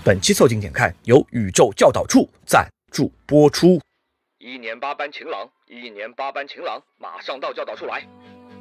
本期凑近点看由宇宙教导处赞助播出。1年8班晴朗，1年8班晴朗，马上到教导处来。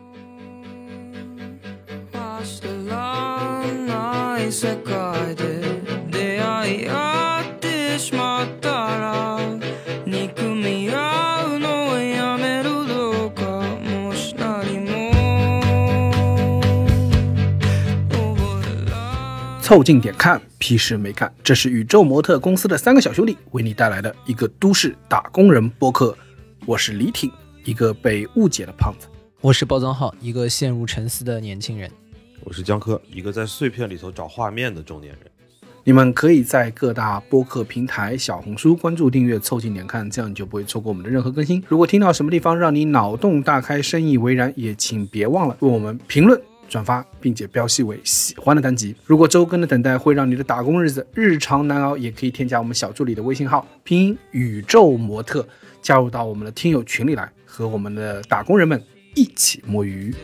凑近点看，屁事没干。这是宇宙模特公司的3个小兄弟为你带来的一个都市打工人播客。我是李挺，一个被误解的胖子。 我是包装浩，一个陷入沉思的年轻人。 我是江科，一个在碎片里头找画面的中年人。 你们可以在各大播客平台、小红书关注订阅凑近点看，这样你就不会错过我们的任何更新。如果听到什么地方让你脑洞大开、深以为然，也请别忘了为我们评论转发，并且标记为喜欢的单集。如果周更的等待会让你的打工日子日常难熬，也可以添加我们小助理的微信号拼音宇宙模特，加入到我们的听友群里来，和我们的打工人们一起摸鱼。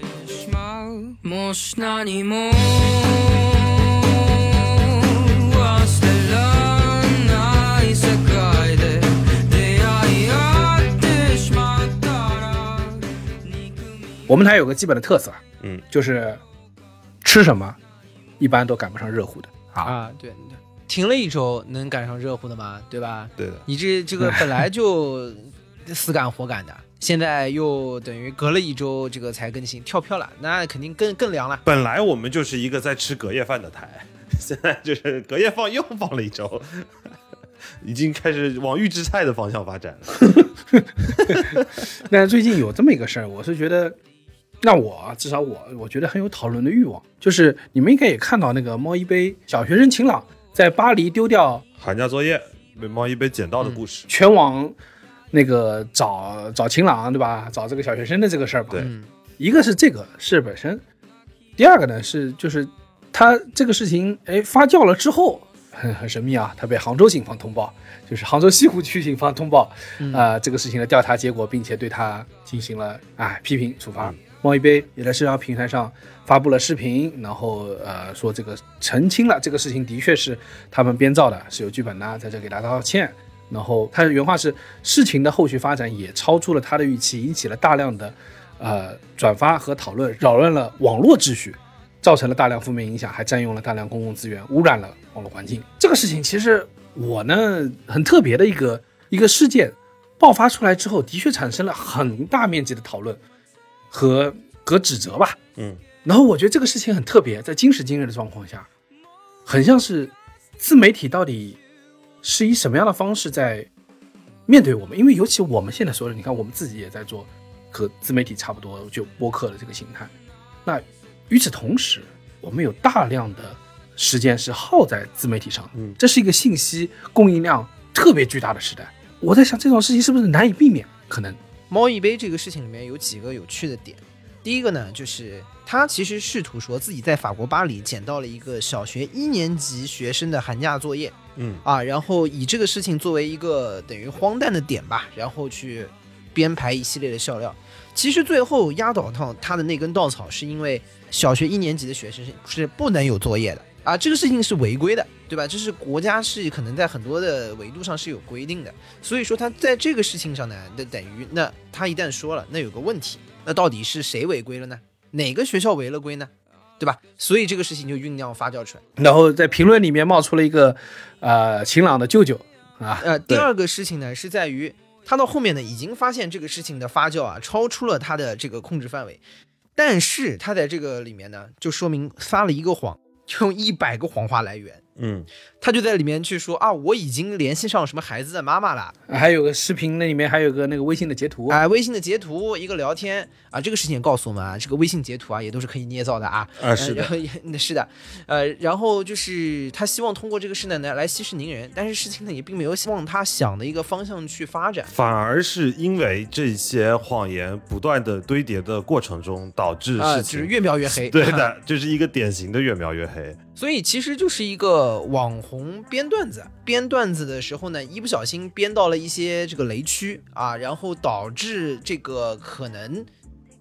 我们台有个基本的特色，就是吃什么一般都赶不上热乎的对，停了一周能赶上热乎的吗？对吧？ 对的， 你这个本来就死赶活赶的，现在又等于隔了一周这个才更新，跳票了，那肯定更凉了。 本来我们就是一个在吃隔夜饭的台，现在就是隔夜饭又放了一周，已经开始往预制菜的方向发展了。 但最近有这么一个事儿，我是觉得，那至少我觉得很有讨论的欲望，就是你们应该也看到那个猫一杯小学生晴朗在巴黎丢掉寒假作业被猫一杯捡到的故事， 全网那个找晴朗，对吧？找这个小学生的这个事儿吧。 对， 一个是这个事本身，第二个呢就是他这个事情发酵了之后很神秘啊，他被杭州警方通报，就是杭州西湖区警方通报这个事情的调查结果，并且对他进行了批评处罚。猫一杯也在社交平台上发布了视频，然后说这个澄清了这个事情的确是他们编造的，是有剧本的，在这给大家道歉。然后他的原话是，事情的后续发展也超出了他的预期，引起了大量的转发和讨论，扰乱了网络秩序，造成了大量负面影响，还占用了大量公共资源，污染了网络环境。这个事情其实我呢很特别的一个事件爆发出来之后，的确产生了很大面积的讨论和指责吧。然后我觉得这个事情很特别，在今时今日的状况下，很像是自媒体到底是以什么样的方式在面对我们？因为尤其我们现在说的，你看我们自己也在做和自媒体差不多就播客的这个形态，那与此同时我们有大量的时间是耗在自媒体上，这是一个信息供应量特别巨大的时代。我在想这种事情是不是难以避免？可能猫一杯这个事情里面有几个有趣的点。第一个呢，就是他其实试图说自己在法国巴黎捡到了一个小学1年级学生的寒假作业，然后以这个事情作为一个等于荒诞的点吧，然后去编排一系列的笑料。其实最后压倒他的那根稻草，是因为小学1年级的学生是不能有作业的这个事情是违规的，对吧？这是国家是可能在很多的维度上是有规定的，所以说他在这个事情上呢，等于那他一旦说了，那有个问题，那到底是谁违规了呢？哪个学校违了规呢？对吧？所以这个事情就酝酿发酵出来。 然后在评论里面冒出了一个晴朗的舅舅第二个事情呢，是在于他到后面呢已经发现这个事情的发酵超出了他的这个控制范围，但是他在这个里面呢就说明撒了一个谎，就用100个谎话来圆。他就在里面去说我已经联系上什么孩子的妈妈了， 还有个视频，那里面还有个那个微信的截图微信的截图，一个聊天这个事情也告诉我们这个微信截图也都是可以捏造的是的， 是的，然后就是他希望通过这个事呢来息事宁人，但是事情呢也并没有往他想的一个方向去发展， 反而是因为这些谎言不断的堆叠的过程中，导致事情就是越描越黑。 对的，这是一个典型的越描越黑。 所以其实就是一个网红编段子的时候呢，一不小心编到了一些这个雷区然后导致这个可能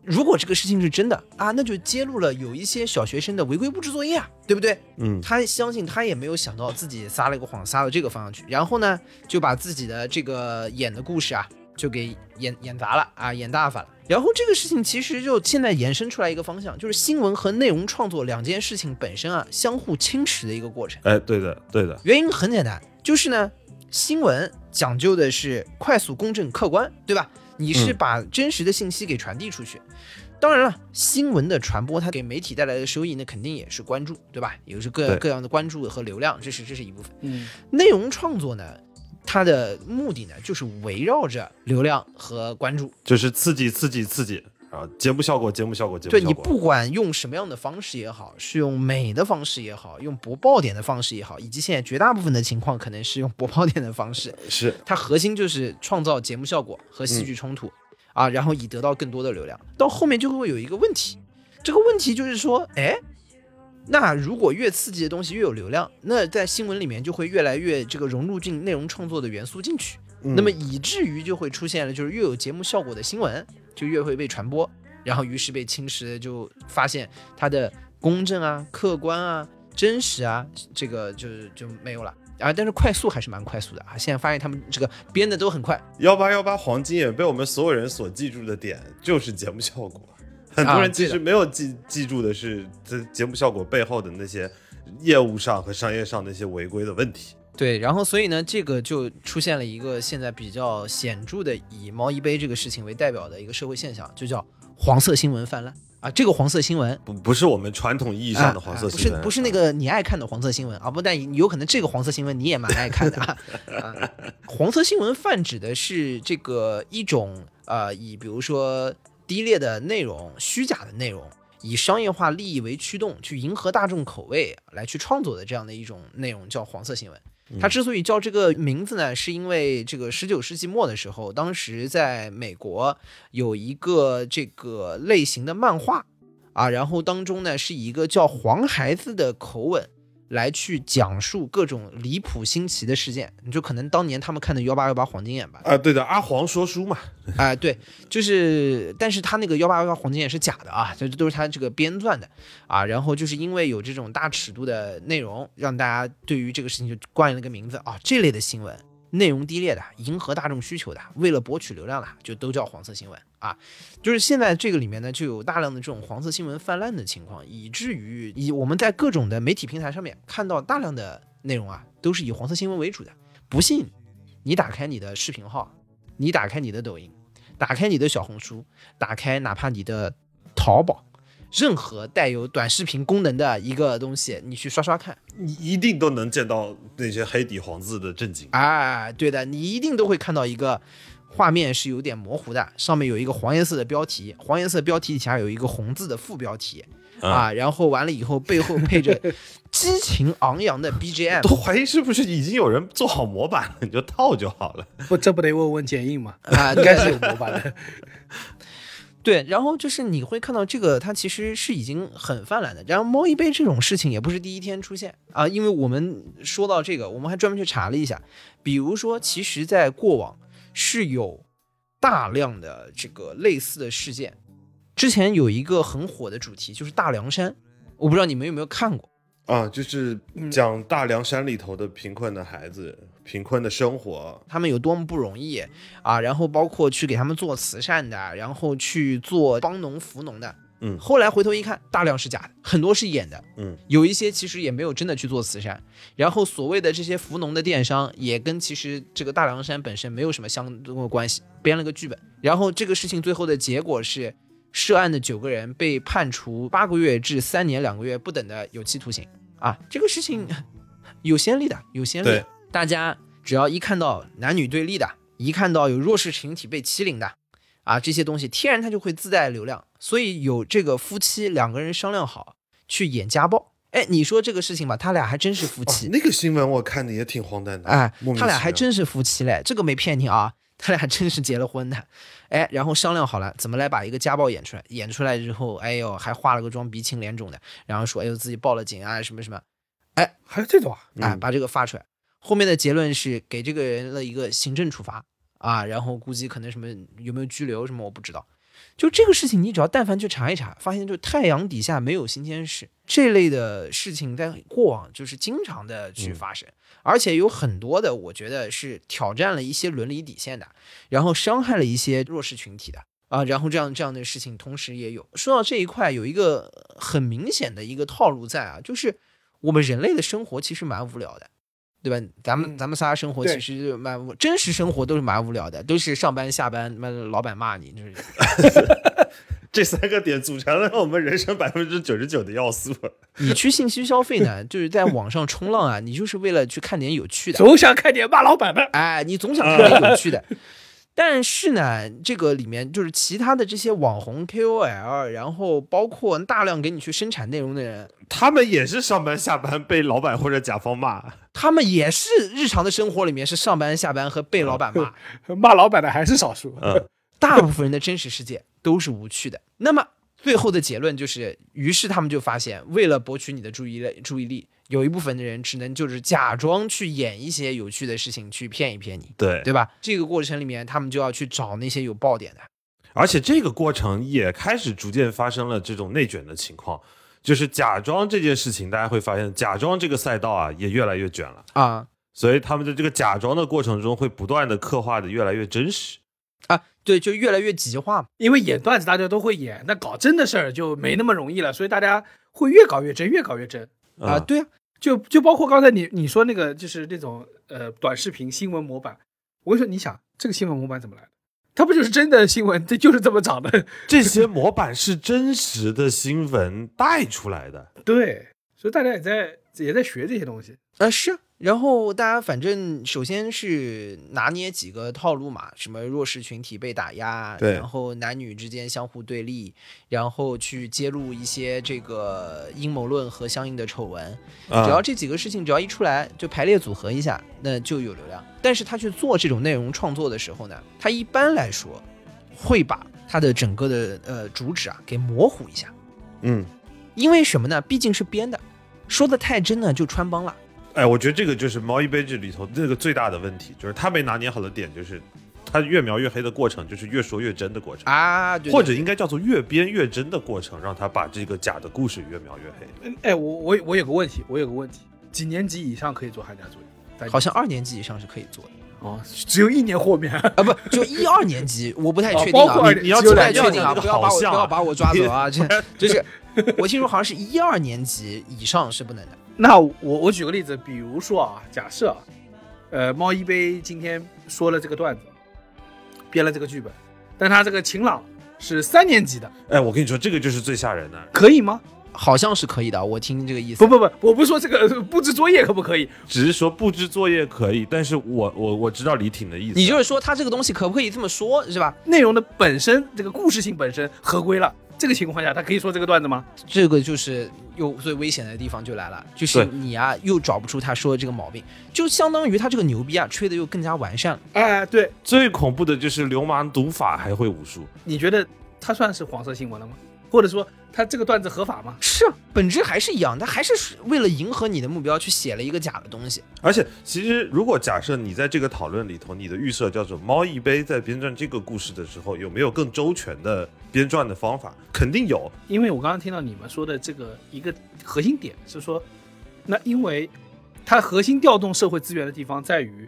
如果这个事情是真的啊，那就揭露了有一些小学生的违规布置作业啊，对不对？他相信他也没有想到自己撒了一个谎，撒到这个方向去，然后呢，就把自己的这个演的故事啊，就给演砸了啊，演大发了。然后这个事情其实就现在延伸出来一个方向，就是新闻和内容创作两件事情本身啊，相互侵蚀的一个过程。 哎，对的，对的。 原因很简单，就是呢，新闻讲究的是快速、公正、客观，对吧？你是把真实的信息给传递出去。当然了，新闻的传播它给媒体带来的收益，那肯定也是关注，对吧？也是各样的关注和流量，这是一部分。内容创作呢，它的目的呢，就是围绕着流量和关注， 就是刺激啊！节目效果。 对，你不管用什么样的方式也好，是用美的方式也好，用播报点的方式也好，以及现在绝大部分的情况可能是用播报点的方式， 是它核心就是创造节目效果和戏剧冲突。啊，然后以得到更多的流量，到后面就会有一个问题，这个问题就是说，哎，那如果越刺激的东西越有流量，那在新闻里面就会越来越这个融入进内容创作的元素进去，那么以至于就会出现了，就是越有节目效果的新闻就越会被传播，然后于是被侵蚀，就发现它的公正啊、客观啊、真实啊，这个就没有了。啊，但是快速还是蛮快速的啊！现在发现他们这个编的都很快。 1818黄金眼被我们所有人所记住的点就是节目效果，很多人其实没有记住的是这节目效果背后的那些业务上和商业上那些违规的问题。 对，然后所以呢，这个就出现了一个现在比较显著的以毛一杯这个事情为代表的一个社会现象，就叫黄色新闻泛滥。啊，这个黄色新闻不是我们传统意义上的黄色新闻， 不是那个你爱看的黄色新闻啊，不但有可能这个黄色新闻你也蛮爱看的啊。黄色新闻泛指的是这个一种以比如说低劣的内容、虚假的内容，以商业化利益为驱动，去迎合大众口味来去创作的这样的一种内容叫黄色新闻。它之所以叫这个名字呢，是因为这个19世纪末的时候，当时在美国有一个这个类型的漫画啊，然后当中呢是以一个叫黄孩子的口吻来去讲述各种离谱新奇的事件，你就可能当年他们看的1818黄金眼吧。 对的，阿黄说书嘛。 对，就是，但是他那个1818黄金眼是假的啊，这都是他这个编撰的啊。然后就是因为有这种大尺度的内容，让大家对于这个事情就冠了个名字啊，这类的新闻。内容低劣的，迎合大众需求的，为了博取流量的，就都叫黄色新闻啊。就是现在这个里面呢，就有大量的这种黄色新闻泛滥的情况，以至于我们在各种的媒体平台上面看到大量的内容啊，都是以黄色新闻为主的。不信，你打开你的视频号，你打开你的抖音，打开你的小红书，打开哪怕你的淘宝，任何带有短视频功能的一个东西，你去刷刷看， 你一定都能见到那些黑底黄字的正经。 对的，你一定都会看到一个画面是有点模糊的，上面有一个黄颜色的标题，黄颜色标题底下有一个红字的副标题啊，然后完了以后背后配着激情昂扬的 BGM， 都怀疑是不是已经有人做好模板了，你就套就好了。 不，这不得问问剪映吗？应该是有模板的。 对，然后就是你会看到这个，它其实是已经很泛滥的。然后猫一杯这种事情也不是第一天出现啊，因为我们说到这个，我们还专门去查了一下，比如说，其实在过往是有大量的这个类似的事件。之前有一个很火的主题就是大凉山，我不知道你们有没有看过啊？就是讲大凉山里头的贫困的孩子。贫困的生活， 他们有多么不容易啊！然后包括去给他们做慈善的，然后去做帮农扶农的。后来回头一看，大量是假的，很多是演的。有一些其实也没有真的去做慈善。然后所谓的这些扶农的电商，也跟其实这个大凉山本身没有什么相关的关系，编了个剧本。然后这个事情最后的结果是，涉案的9个人被判处8个月至3年2个月不等的有期徒刑啊！这个事情有先例的，有先例的。大家只要一看到男女对立的，一看到有弱势群体被欺凌的啊，这些东西天然它就会自带流量。所以有这个夫妻2个人商量好去演家暴，你说这个事情吧，他俩还真是夫妻。 那个新闻我看的也挺荒诞的。 他俩还真是夫妻嘞，这个没骗你啊，他俩真是结了婚的。然后商量好了怎么来把一个家暴演出来，演出来之后，还化了个妆，鼻青脸肿的，然后说自己报了警啊什么什么， 还有这种把这个发出来。后面的结论是给这个人了一个行政处罚啊，然后估计可能什么有没有拘留什么我不知道。 就这个事情，你只要但凡去查一查，发现就太阳底下没有新鲜事，这类的事情在过往就是经常的去发生，而且有很多的，我觉得是挑战了一些伦理底线的，然后伤害了一些弱势群体的啊，然后这样的事情同时也有。说到这一块，有一个很明显的一个套路在啊，就是我们人类的生活其实蛮无聊的。对吧？咱们仨生活其实真实生活都是蛮无聊的，都是上班下班，老板骂你，就是这3个点组成了我们人生99%的要素。 你去信息消费呢，就是在网上冲浪啊，你就是为了去看点有趣的， 总想看点骂老板的， 哎，你总想看点有趣的。但是呢，这个里面就是其他的这些网红 KOL， 然后包括大量给你去生产内容的人， 他们也是上班下班被老板或者甲方骂， 他们也是日常的生活里面是上班下班和被老板骂， 骂老板的还是少数。 大部分人的真实世界都是无趣的。那么最后的结论就是，于是他们就发现，为了博取你的注意力，有一部分的人只能就是假装去演一些有趣的事情，去骗一骗你，对吧？这个过程里面，他们就要去找那些有爆点的， 而且这个过程也开始逐渐发生了这种内卷的情况，就是假装这件事情，大家会发现，假装这个赛道啊也越来越卷了啊， 所以他们在这个假装的过程中，会不断的刻画的越来越真实啊。对，就越来越极化， 因为演段子大家都会演，那搞真的事儿就没那么容易了，所以大家会越搞越真，越搞越真啊。对啊， 就包括刚才你说那个，就是那种短视频新闻模板，我跟你说，你想这个新闻模板怎么来的？它不就是真的新闻？这就是这么长的。 这些模板是真实的新闻带出来的。 对，所以大家也在学这些东西是。然后大家反正首先是拿捏几个套路嘛，什么弱势群体被打压，然后男女之间相互对立，然后去揭露一些这个阴谋论和相应的丑闻，只要这几个事情只要一出来就排列组合一下，那就有流量。但是他去做这种内容创作的时候呢，他一般来说会把他的整个的主旨啊给模糊一下，因为什么呢？毕竟是编的，说的太真呢就穿帮了。 哎，我觉得这个就是猫一杯这里头那个最大的问题，就是他没拿捏好的点，就是他越描越黑的过程，就是越说越真的过程啊，对， 或者应该叫做越编越真的过程，让他把这个假的故事越描越黑。 哎，我有个问题，几年级以上可以做寒假作业？ 好像2年级以上是可以做的。 哦，只有1年豁免啊？ 不，就1、2年级，我不太确定啊。 你要不太确定啊， 不要把我抓走啊！就是我听说好像是1、2年级以上是不能的。 那我举个例子，比如说啊，假设猫一杯今天说了这个段子，编了这个剧本，但他这个晴朗是3年级的。 哎，我跟你说，这个就是最吓人的。 可以吗？ 好像是可以的，我听这个意思。 不，我不是说这个布置作业可不可以， 只是说布置作业可以，但是我知道李挺的意思。 你就是说他这个东西可不可以这么说，是吧？ 内容的本身，这个故事性本身合规了，这个情况下他可以说这个段子吗？ 这个就是又最危险的地方就来了，就是你啊又找不出他说的这个毛病，就相当于他这个牛逼啊吹的又更加完善了。 哎，对， 最恐怖的就是流氓读法还会武术。 你觉得他算是黄色新闻了吗？或者说他这个段子合法吗？ 是，本质还是一样，他还是为了迎合你的目标去写了一个假的东西。 而且其实如果假设你在这个讨论里头，你的预设叫做猫一杯在编撰这个故事的时候，有没有更周全的编撰的方法？肯定有。 因为我刚刚听到你们说的这个一个核心点是说，那因为它核心调动社会资源的地方在于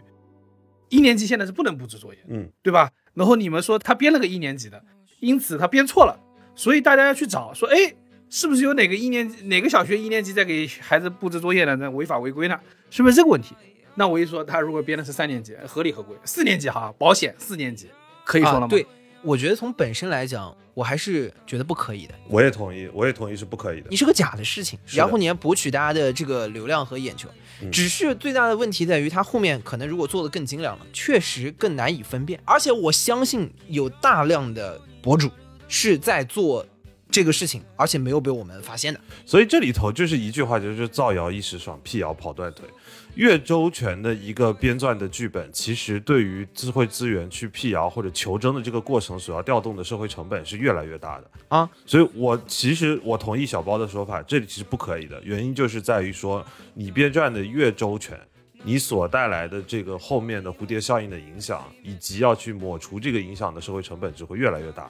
1年级现在是不能布置作业，对吧？然后你们说他编了个1年级的，因此他编错了，所以大家要去找说，哎，是不是有哪个小学1年级在给孩子布置作业呢？那违法违规呢？是不是这个问题？那我一说他如果编的是3年级，合理合规，4年级哈，保险4年级可以说了吗？ 对，我觉得从本身来讲，我还是觉得不可以的。 我也同意是不可以的。 你是个假的事情，然后你要博取大家的这个流量和眼球，只是最大的问题在于它后面可能如果做得更精良了，确实更难以分辨。而且我相信有大量的博主是在做这个事情，而且没有被我们发现的。 所以这里头就是一句话，就是造谣一时爽，辟谣跑断腿。越周全的一个编撰的剧本，其实对于智慧资源去辟谣或者求真的这个过程所要调动的社会成本是越来越大的啊。所以我同意小包的说法，这里其实不可以的，原因就是在于说，你编撰的越周全，你所带来的这个后面的蝴蝶效应的影响，以及要去抹除这个影响的社会成本只会越来越大。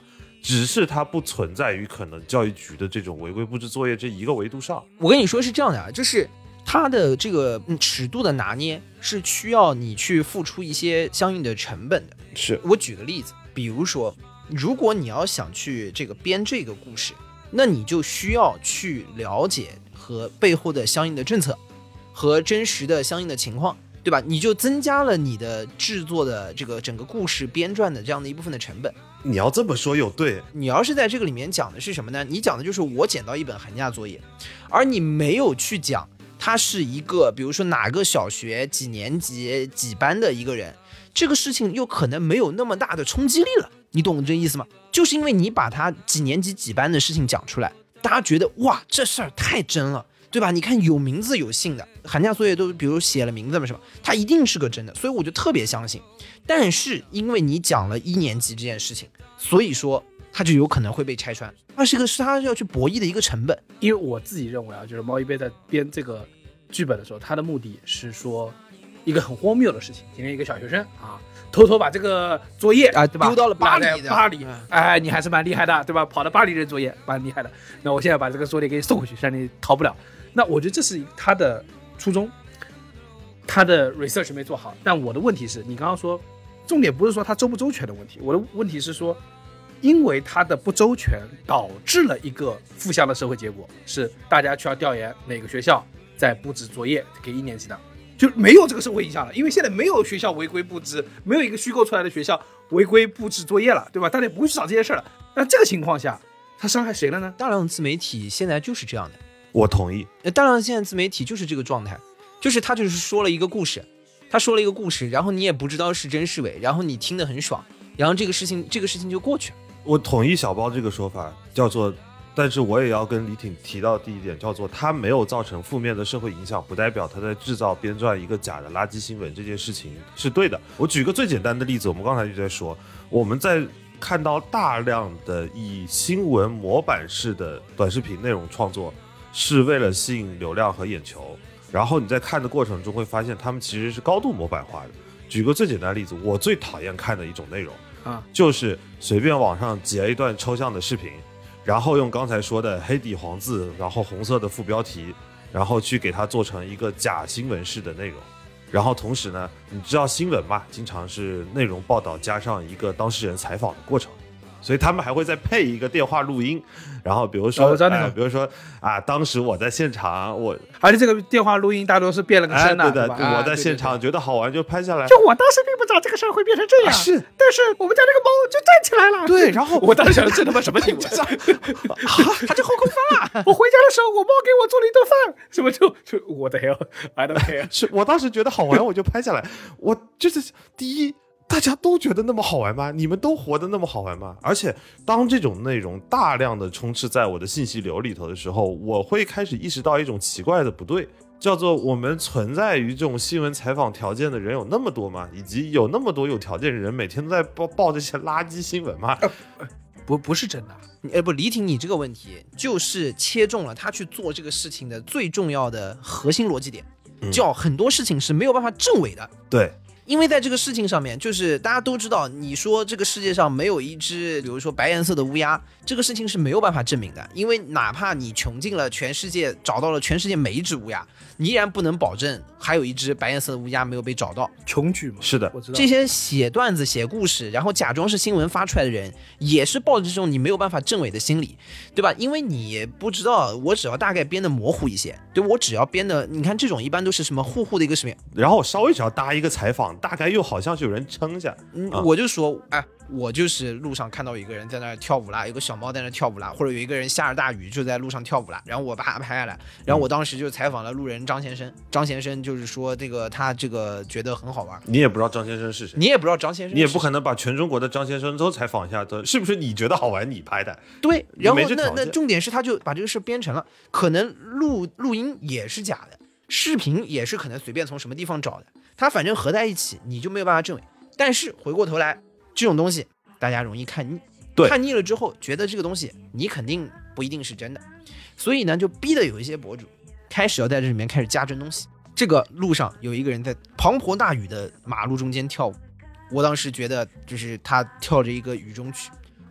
只是它不存在于可能教育局的这种违规布置作业这一个维度上。 我跟你说是这样的啊，就是它的这个尺度的拿捏是需要你去付出一些相应的成本的。 是我举个例子，比如说，如果你要想去这个编这个故事，那你就需要去了解和背后的相应的政策和真实的相应的情况，对吧？你就增加了你的制作的这个整个故事编撰的这样的一部分的成本。 你要这么说有对， 你要是在这个里面讲的是什么呢？你讲的就是我捡到一本寒假作业，而你没有去讲他是一个比如说哪个小学几年级几班的一个人，这个事情又可能没有那么大的冲击力了。你懂这意思吗？就是因为你把他几年级几班的事情讲出来，大家觉得哇这事儿太真了，对吧？你看有名字有姓的寒假作业都比如写了名字嘛，是吧？他一定是个真的，所以我就特别相信。但是因为你讲了1年级这件事情，所以说他就有可能会被拆穿，是他要去博弈的一个成本。 因为我自己认为啊，就是猫一杯在编这个剧本的时候，他的目的是说一个很荒谬的事情。今天一个小学生啊，偷偷把这个作业啊对吧丢到了巴黎的， 巴黎，哎，你还是蛮厉害的，对吧？跑到巴黎认作业，蛮厉害的。那我现在把这个作业给你送回去，让你逃不了。那我觉得这是他的初衷，他的 research 没做好。但我的问题是，你刚刚说重点不是说他周不周全的问题，我的问题是说，因为他的不周全导致了一个负向的社会结果，是大家需要调研哪个学校在布置作业给1年级的，就没有这个社会影响了。因为现在没有学校违规布置，没有一个虚构出来的学校违规布置作业了，对吧？大家不会去找这些事了。那这个情况下，他伤害谁了呢？ 大量自媒体现在就是这样的。 我同意。 大量现在自媒体就是这个状态，就是他就是说了一个故事，然后你也不知道是真是伪，然后你听得很爽，然后这个事情就过去了。 我同意小包这个说法，叫做，但是我也要跟李挺提到第一点，叫做他没有造成负面的社会影响，不代表他在制造编撰一个假的垃圾新闻这件事情是对的。我举个最简单的例子，我们刚才就在说，我们在看到大量的以新闻模板式的短视频内容创作是为了吸引流量和眼球，然后你在看的过程中会发现他们其实是高度模板化的。举个最简单的例子，我最讨厌看的一种内容就是随便网上截一段抽象的视频，然后用刚才说的黑底黄字，然后红色的副标题，然后去给它做成一个假新闻式的内容。然后同时呢，你知道新闻嘛，经常是内容报道加上一个当事人采访的过程，所以他们还会再配一个电话录音，然后比如说，比如说啊，当时我在现场， 而且这个电话录音大多是变了个声的， 对的，我在现场觉得好玩就拍下来。 就我当时并不知道这个事儿会变成这样，是，但是我们家那个猫就站起来了， 对，然后我当时想这他妈什么情况？ 他就后空翻了。 我回家的时候，我猫给我做了一顿饭，什么就我的 hell，I don't care。 是我当时觉得好玩，我就拍下来。我就是第一。大家都觉得那么好玩吗？你们都活得那么好玩吗？而且当这种内容大量的充斥在我的信息流里头的时候，我会开始意识到一种奇怪的不对，叫做我们存在于这种新闻采访条件的人有那么多吗？以及有那么多有条件的人每天都在报这些垃圾新闻吗？ 不是真的。 不，李挺，你这个问题就是切中了他去做这个事情的最重要的核心逻辑点，叫很多事情是没有办法证伪的。 对。 因为在这个事情上面，就是大家都知道，你说这个世界上没有一只比如说白颜色的乌鸦，这个事情是没有办法证明的。因为哪怕你穷尽了全世界，找到了全世界每一只乌鸦，你依然不能保证还有一只白颜色的乌鸦没有被找到。 穷举嘛， 是的， 我知道。 这些写段子写故事然后假装是新闻发出来的人，也是抱着这种你没有办法证伪的心理，对吧？因为你不知道，我只要大概编的模糊一些，对，我只要编的，你看这种一般都是什么糊糊的一个视频， 然后稍微只要搭一个采访，大概又好像是有人撑下。 我就说，哎，我就是路上看到有一个人在那跳舞啦，有个小猫在那跳舞啦，或者有一个人下着大雨就在路上跳舞啦，然后我把它拍下来，然后我当时就采访了路人张先生，张先生就是说这个他这个觉得很好玩。 你也不知道张先生是谁， 你也不知道张先生， 你也不可能把全中国的张先生都采访一下，是不是你觉得好玩你拍的？ 对，然后那重点是他就把这个事编成了，可能录音也是假的，视频也是可能随便从什么地方找的，他反正合在一起你就没有办法证伪。但是回过头来，这种东西大家容易看腻， 对， 看腻了之后觉得这个东西你肯定不一定是真的，所以呢就逼得有一些博主开始要在这里面开始加真东西。这个路上有一个人在滂沱大雨的马路中间跳舞，我当时觉得就是他跳着一个雨中曲，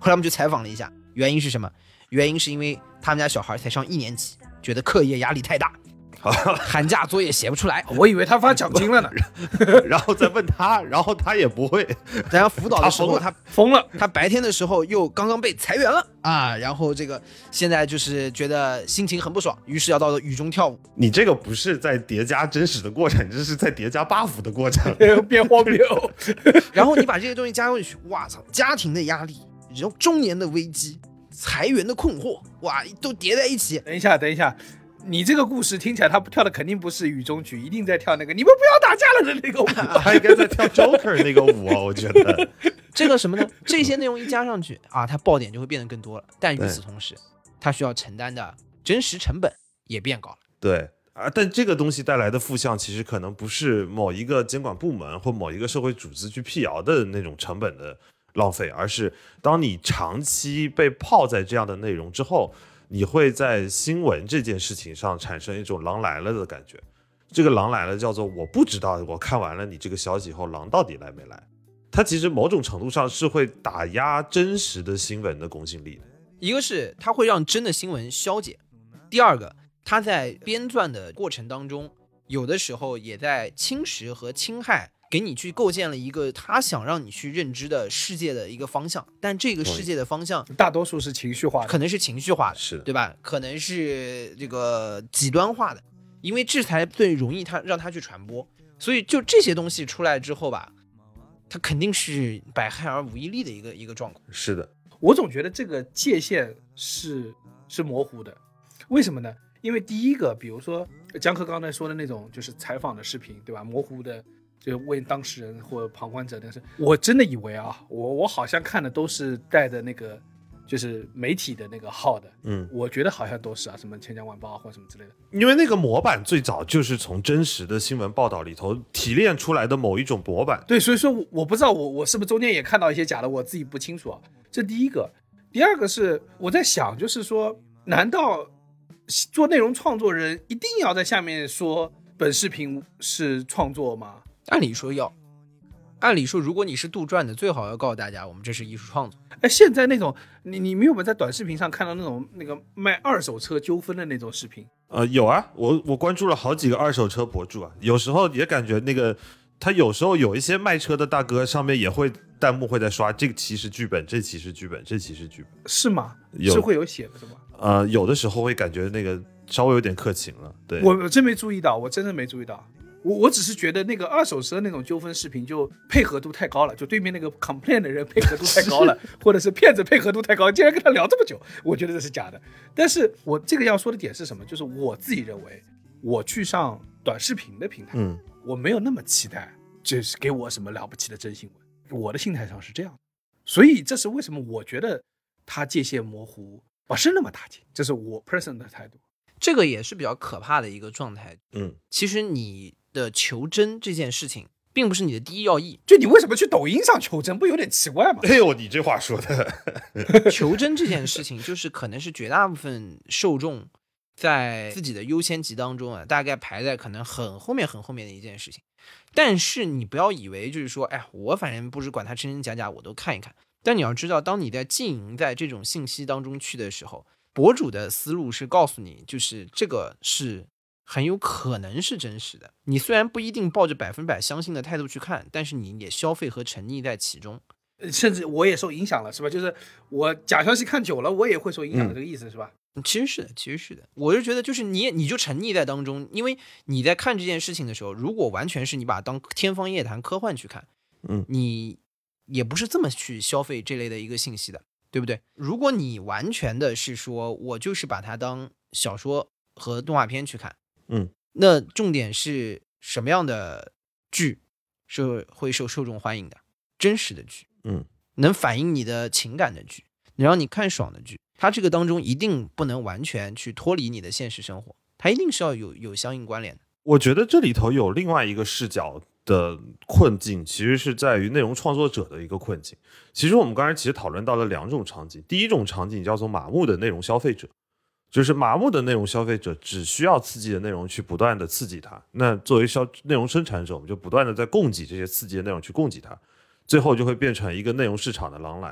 后来我们就采访了一下，原因是什么？原因是因为他们家小孩才上1年级，觉得课业压力太大，寒假作业写不出来。 我以为他发奖金了呢。 然后再问他，然后他也不会。 然后辅导的时候他疯了， 他白天的时候又刚刚被裁员了啊，然后这个现在就是觉得心情很不爽，于是要到雨中跳舞。 你这个不是在叠加真实的过程，这是在叠加 buff 的过程， 变荒谬。 然后你把这些东西加进去，哇操，家庭的压力，然后中年的危机，裁员的困惑，哇，都叠在一起。 等一下，你这个故事听起来他跳的肯定不是雨中曲，一定在跳那个你们不要打架了的那个舞。 他应该在跳 Joker 那个舞啊，我觉得。 这个什么呢？这些内容一加上去啊，它爆点就会变得更多了。但与此同时，它需要承担的真实成本也变高了。 对啊，但这个东西带来的负向，其实可能不是某一个监管部门或某一个社会组织去辟谣的那种成本的浪费，而是当你长期被泡在这样的内容之后，你会在新闻这件事情上产生一种狼来了的感觉。这个狼来了叫做我不知道我看完了你这个消息以后狼到底来没来，它其实某种程度上是会打压真实的新闻的公信力的。 一个是它会让真的新闻消解，第二个它在编撰的过程当中有的时候也在侵蚀和侵害，给你去构建了一个他想让你去认知的世界的一个方向，但这个世界的方向大多数是情绪化的， 可能是情绪化的， 是的， 对吧？可能是这个极端化的，因为制裁最容易让它去传播，所以就这些东西出来之后吧，它肯定是百害而无一利的一个状况。 是的， 我总觉得这个界限是模糊的，为什么呢？因为第一个，比如说江科刚才说的那种就是采访的视频，对吧？模糊的，就为当事人或旁观者，但是我真的以为啊，我好像看的都是带的那个就是媒体的那个号的，我觉得好像都是啊，什么钱江晚报或什么之类的。 因为那个模板最早就是从真实的新闻报道里头提炼出来的某一种模板。 对，所以说我不知道我是不是中间也看到一些假的，我自己不清楚啊。这第一个，第二个是我在想，就是说，难道做内容创作人一定要在下面说本视频是创作吗？ 按理说要，按理说如果你是杜撰的，最好要告诉大家我们这是艺术创作。 哎，现在那种你没有在短视频上看到那个卖二手车纠纷的那种视频？ 有啊，我关注了好几个二手车博主啊，有时候也感觉那个他有时候有一些卖车的大哥上面也会弹幕会在刷这期是剧本，这期是剧本，这期是剧本， 是吗？是会有写的是吗？ 有的时候会感觉那个稍微有点客情了。对， 我真没注意到，我真的没注意到。我只是觉得那个二手车那种纠纷视频就配合度太高了，就对面那个 complain 的人配合度太高了，或者是骗子配合度太高，竟然跟他聊这么久，我觉得这是假的。但是我这个要说的点是什么？就是我自己认为，我去上短视频的平台，我没有那么期待，就是给我什么了不起的真新闻。我的心态上是这样的，所以这是为什么我觉得它界限模糊不是那么打紧，这是我 personal 的态度。 这个也是比较可怕的一个状态。其实你的求真这件事情并不是你的第一要义。 就你为什么去抖音上求真，不有点奇怪吗？ 哎呦，你这话说的。 求真这件事情就是可能是绝大部分受众在自己的优先级当中啊，大概排在可能很后面的一件事情。但是你不要以为就是说，哎，我反正不是管它真真假假，我都看一看。但你要知道，当你在经营在这种信息当中去的时候，博主的思路是告诉你，就是这个是很有可能是真实的。你虽然不一定抱着100%相信的态度去看，但是你也消费和沉溺在其中。 甚至我也受影响了，是吧？就是我假消息看久了，我也会受影响的，这个意思是吧？ 其实是的，我就觉得就是你就沉溺在当中，因为你在看这件事情的时候，如果完全是你把它当天方夜谭科幻去看，你也不是这么去消费这类的一个信息的，对不对？如果你完全的是说我就是把它当小说和动画片去看，那重点是什么样的剧是会受众欢迎的？真实的剧，能反映你的情感的剧，能让你看爽的剧，它这个当中一定不能完全去脱离你的现实生活，它一定是要有相应关联的。 我觉得这里头有另外一个视角的困境，其实是在于内容创作者的一个困境。其实我们刚才讨论到了2种场景，第一种场景叫做麻木的内容消费者，就是麻木的内容消费者只需要刺激的内容去不断的刺激它，那作为内容生产者，我们就不断的在供给这些刺激的内容去供给它，最后就会变成一个内容市场的狼来了。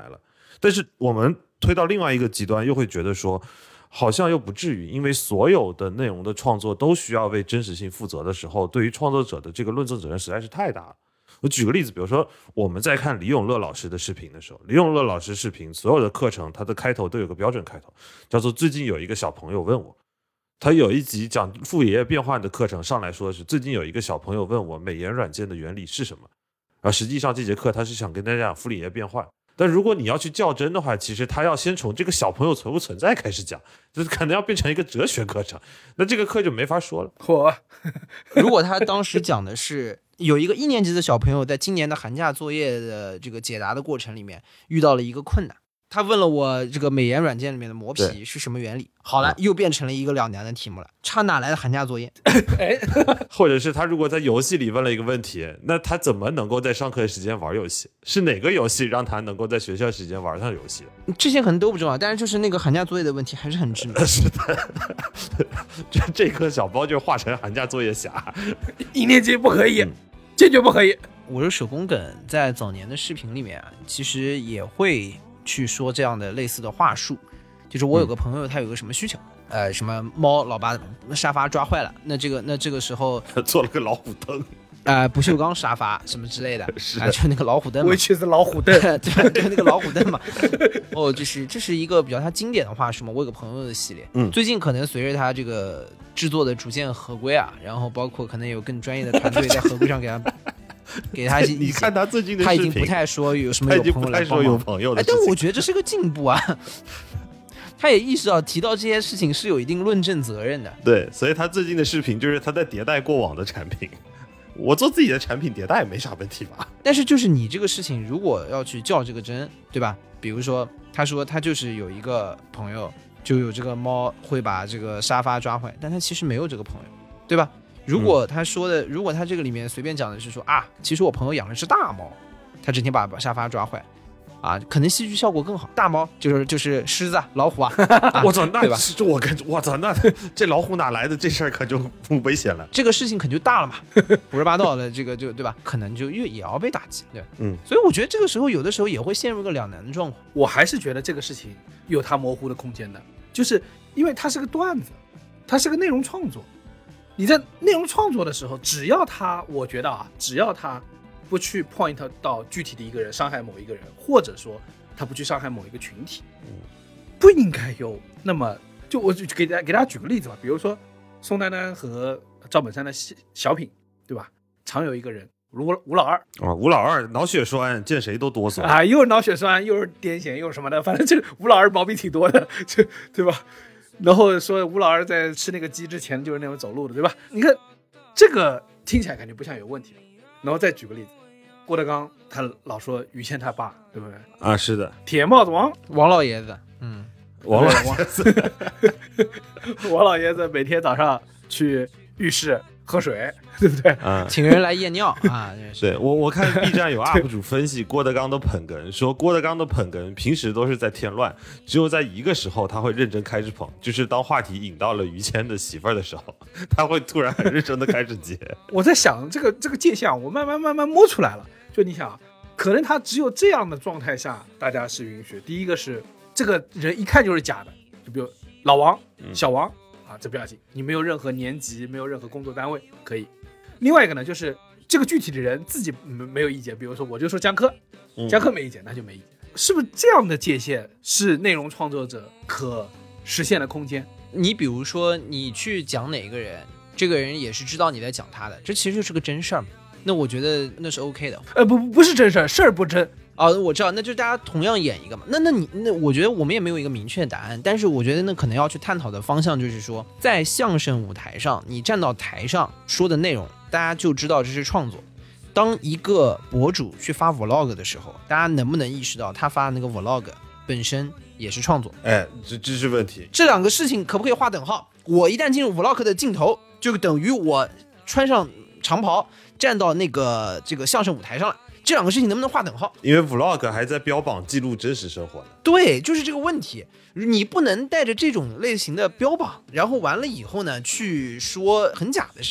但是我们推到另外一个极端，又会觉得说好像又不至于，因为所有的内容的创作都需要为真实性负责的时候，对于创作者的这个论证责任实在是太大了。我举个例子，比如说我们在看李永乐老师的视频的时候，李永乐老师视频所有的课程，它的开头都有个标准开头，叫做最近有一个小朋友问我。他有一集讲傅爷爷变换的课程，上来说的是最近有一个小朋友问我美颜软件的原理是什么，而实际上这节课他是想跟大家讲傅爷爷变换。但如果你要去较真的话，其实他要先从这个小朋友存不存在开始讲，就是可能要变成一个哲学课程，那这个课就没法说了。 如果他当时讲的是有一个1年级的小朋友在今年的寒假作业的这个解答的过程里面遇到了一个困难，他问了我这个美颜软件里面的磨皮是什么原理，好了，又变成了一个两难的题目了，差哪来的寒假作业？ 或者是他如果在游戏里问了一个问题，那他怎么能够在上课时间玩游戏？是哪个游戏让他能够在学校时间玩上游戏？ 这些可能都不重要，但是就是那个寒假作业的问题还是很致命。 是的，这颗小包就化成寒假作业侠 ，1年级不可以，坚决不可以。 我说手工梗在早年的视频里面啊，其实也会去说这样的类似的话术，就是我有个朋友他有个什么需求，什么猫老把沙发抓坏了，那这个时候做了个老虎凳， 不锈钢沙发什么之类的，就那个老虎凳嘛， 我去是老虎凳， 对，就那个老虎凳嘛。就是这是一个比较他经典的话术嘛。我有个朋友的系列，最近可能随着他这个制作的逐渐合规啊，然后包括可能有更专业的团队在合规上给他一些意见。 你看他最近的视频， 他已经不太说有什么有朋友来帮忙，但我觉得这是个进步啊。他也意识到提到这些事情是有一定论证责任的。 对，所以他最近的视频就是他在迭代过往的产品。我做自己的产品迭代没啥问题吧？ 但是就是你这个事情，如果要去较这个真，对吧？比如说，他说他就是有一个朋友，就有这个猫会把这个沙发抓坏，但他其实没有这个朋友，对吧？如果他说的，如果他这个里面随便讲的是说啊，其实我朋友养了只大猫，他整天把沙发抓坏。可能戏剧效果更好。大猫就是狮子、老虎啊！ 我操，那我操，那这老虎哪来的？这事儿可就危险了。 这个事情可就大了嘛，胡说八道的这个就对吧？可能就也要被打击，对。所以我觉得这个时候有的时候也会陷入一个两难的状况。 我还是觉得这个事情有它模糊的空间的，就是因为它是个段子，它是个内容创作。你在内容创作的时候，我觉得只要他不去 point 到具体的一个人，伤害某一个人，或者说他不去伤害某一个群体，不应该有那么就我就给大家举个例子吧，比如说宋丹丹和赵本山的小品，对吧？常有一个人吴老二吴老二脑血栓，见谁都哆嗦又是脑血栓，又是癫痫，又是什么的，反正这吴老二毛病挺多的，对吧？然后说吴老二在吃那个鸡之前就是那种走路的，对吧？你看这个听起来感觉不像有问题，然后再举个例子。郭德纲他老说于谦他爸，对不对？ 是的， 铁帽子王老爷子， 王老爷子， 王老爷子每天早上去浴室喝水，对不对？ 请人来验尿啊！ 对，我看 B 站有 UP 主分析郭德纲的捧哏，说郭德纲的捧哏平时都是在添乱，只有在一个时候他会认真开始捧，就是当话题引到了于谦的媳妇儿的时候，他会突然很认真的开始接。 我在想这个界限，我慢慢摸出来了。就你想，可能他只有这样的状态下，大家是允许。第一个是这个人一看就是假的，就比如老王、小王这不要紧，你没有任何年级，没有任何工作单位可以。另外一个呢，就是这个具体的人自己没有意见，比如说我就说江科，江科没意见，那就没意见。是不是这样的界限是内容创作者可实现的空间？ 你比如说你去讲哪个人，这个人也是知道你在讲他的，这其实就是个真事儿嘛。那我觉得那是 OK 的。 不是真事儿，事儿不真。 我知道，那就大家同样演一个嘛。那我觉得我们也没有一个明确的答案，但是我觉得那可能要去探讨的方向就是说，在相声舞台上，你站到台上说的内容，大家就知道这是创作。当一个博主去发 vlog 的时候，大家能不能意识到他发的那个 vlog 本身也是创作？ 这是问题。 这两个事情可不可以划等号？我一旦进入 vlog 的镜头，就等于我穿上长袍站到这个相声舞台上了，这两个事情能不能划等号？ 因为 vlog 还在标榜记录真实生活呢。 对，就是这个问题，你不能带着这种类型的标榜，然后完了以后呢，去说很假的事情。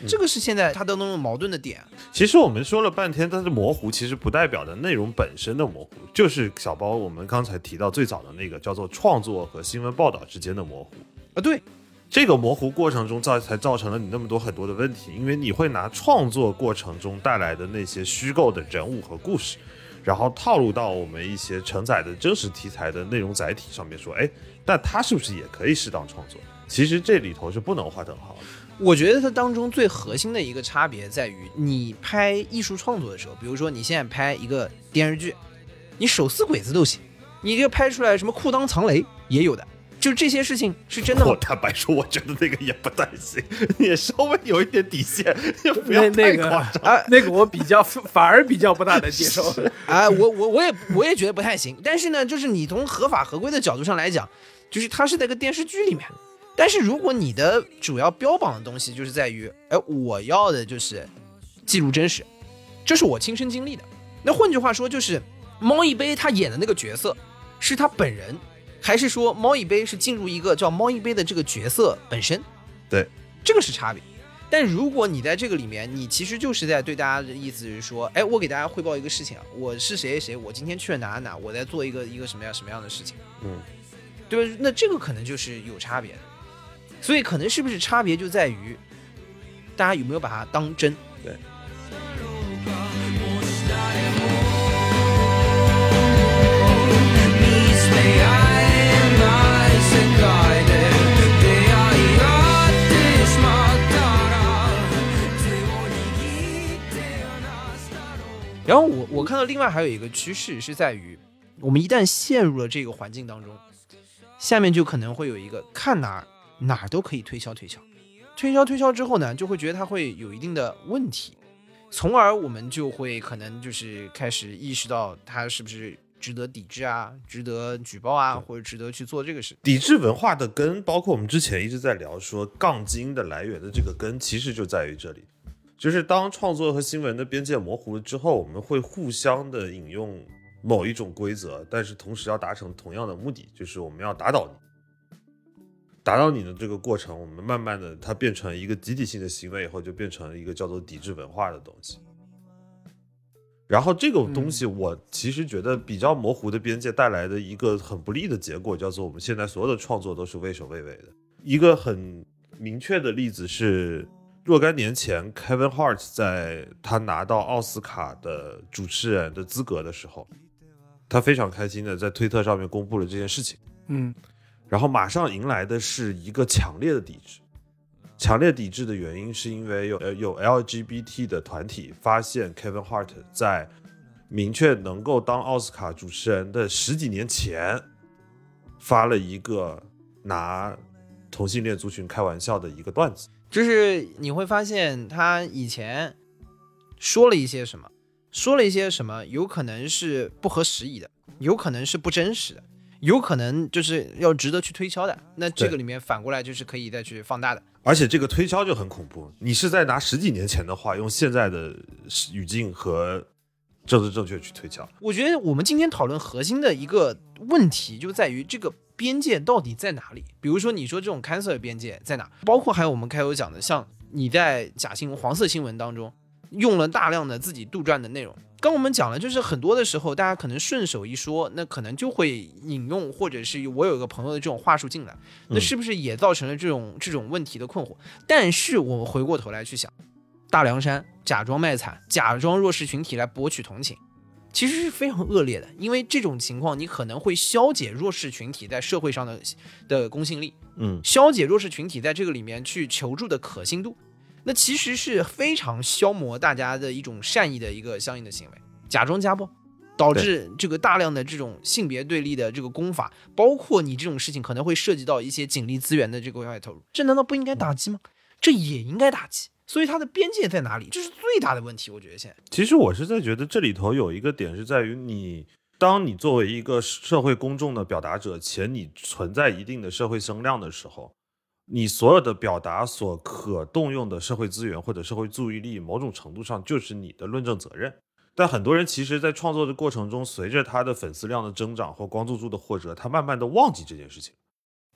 这个是现在它当中矛盾的点。 其实我们说了半天，但是模糊其实不代表的内容本身的模糊，就是小包我们刚才提到最早的那个叫做创作和新闻报道之间的模糊啊。对， 这个模糊过程中才造成了你那么多很多的问题，因为你会拿创作过程中带来的那些虚构的人物和故事，然后套入到我们一些承载的真实题材的内容载体上面说，哎，但它是不是也可以适当创作？其实这里头是不能划等号的。 我觉得它当中最核心的一个差别在于，你拍艺术创作的时候，比如说你现在拍一个电视剧，你手撕鬼子都行，你这个拍出来什么裤裆藏雷也有的，就这些事情是真的吗？ 我坦白说，我觉得那个也不太行，也稍微有一点底线，也不要太夸张。 那个我反而比较不大能接受啊，我也觉得不太行。但是呢，就是你从合法合规的角度上来讲，就是它是在个电视剧里面。但是如果你的主要标榜的东西就是在于，我要的就是记录真实，这是我亲身经历的。那换句话说，就是猫一杯他演的那个角色是他本人，还是说猫一杯是进入一个叫猫一杯的这个角色本身？ 对， 这个是差别。但如果你在这个里面，你其实就是在对大家的意思是说，我给大家汇报一个事情啊，我是谁谁谁，我今天去了哪，我在做一个什么样的事情，对吧？那这个可能就是有差别的。所以可能是不是差别就在于大家有没有把它当真？ 对。 然后我看到另外还有一个趋势是在于，我们一旦陷入了这个环境当中，下面就可能会有一个看哪儿都可以推销之后呢，就会觉得它会有一定的问题，从而我们就会可能就是开始意识到它是不是值得抵制啊，值得举报啊，或者值得去做这个事。 抵制文化的根，包括我们之前一直在聊说杠精的来源的这个根，其实就在于这里，就是当创作和新闻的边界模糊了之后，我们会互相的引用某一种规则，但是同时要达成同样的目的，就是我们要打倒你的这个过程，我们慢慢的它变成一个集体性的行为以后，就变成一个叫做抵制文化的东西。然后这个东西我其实觉得比较模糊的边界带来的一个很不利的结果，叫做我们现在所有的创作都是畏首畏尾的。一个很明确的例子是若干年前 Kevin Hart 在他拿到奥斯卡的主持人的资格的时候，他非常开心的在推特上面公布了这件事情。然后马上迎来的是一个强烈的抵制。强烈抵制的原因是因为有 LGBT 的团体发现 Kevin Hart 在明确能够当奥斯卡主持人的10几年前发了一个拿同性恋族群开玩笑的一个段子。 就是你会发现他以前说了一些什么有可能是不合时宜的，有可能是不真实的，有可能就是要值得去推敲的，那这个里面反过来就是可以再去放大的。 而且这个推敲就很恐怖，你是在拿10几年前的话用现在的语境和政治正确去推敲。 我觉得我们今天讨论核心的一个问题就在于这个边界到底在哪里。比如说你说这种 cancel 边界在哪，包括还有我们开头讲的，像你在假新闻黄色新闻当中用了大量的自己杜撰的内容，刚我们讲了，就是很多的时候大家可能顺手一说，那可能就会引用，或者是我有一个朋友的这种话术进来，那是不是也造成了这种问题的困惑？但是我们回过头来去想，大凉山假装卖惨，假装弱势群体来博取同情，其实是非常恶劣的，因为这种情况你可能会消解弱势群体在社会上的公信力，消解弱势群体在这个里面去求助的可信度，那其实是非常消磨大家的一种善意的一个相应的行为，假装家暴，导致这个大量的这种性别对立的这个攻法，包括你这种事情可能会涉及到一些警力资源的这个外投入，这难道不应该打击吗？这也应该打击。所以它的边界在哪里？这是最大的问题，我觉得现在。 其实我是在觉得这里头有一个点是在于当你作为一个社会公众的表达者，且你存在一定的社会声量的时候，你所有的表达所可动用的社会资源或者社会注意力，某种程度上就是你的论证责任。但很多人其实在创作的过程中，随着他的粉丝量的增长或关注度的获得，他慢慢的忘记这件事情。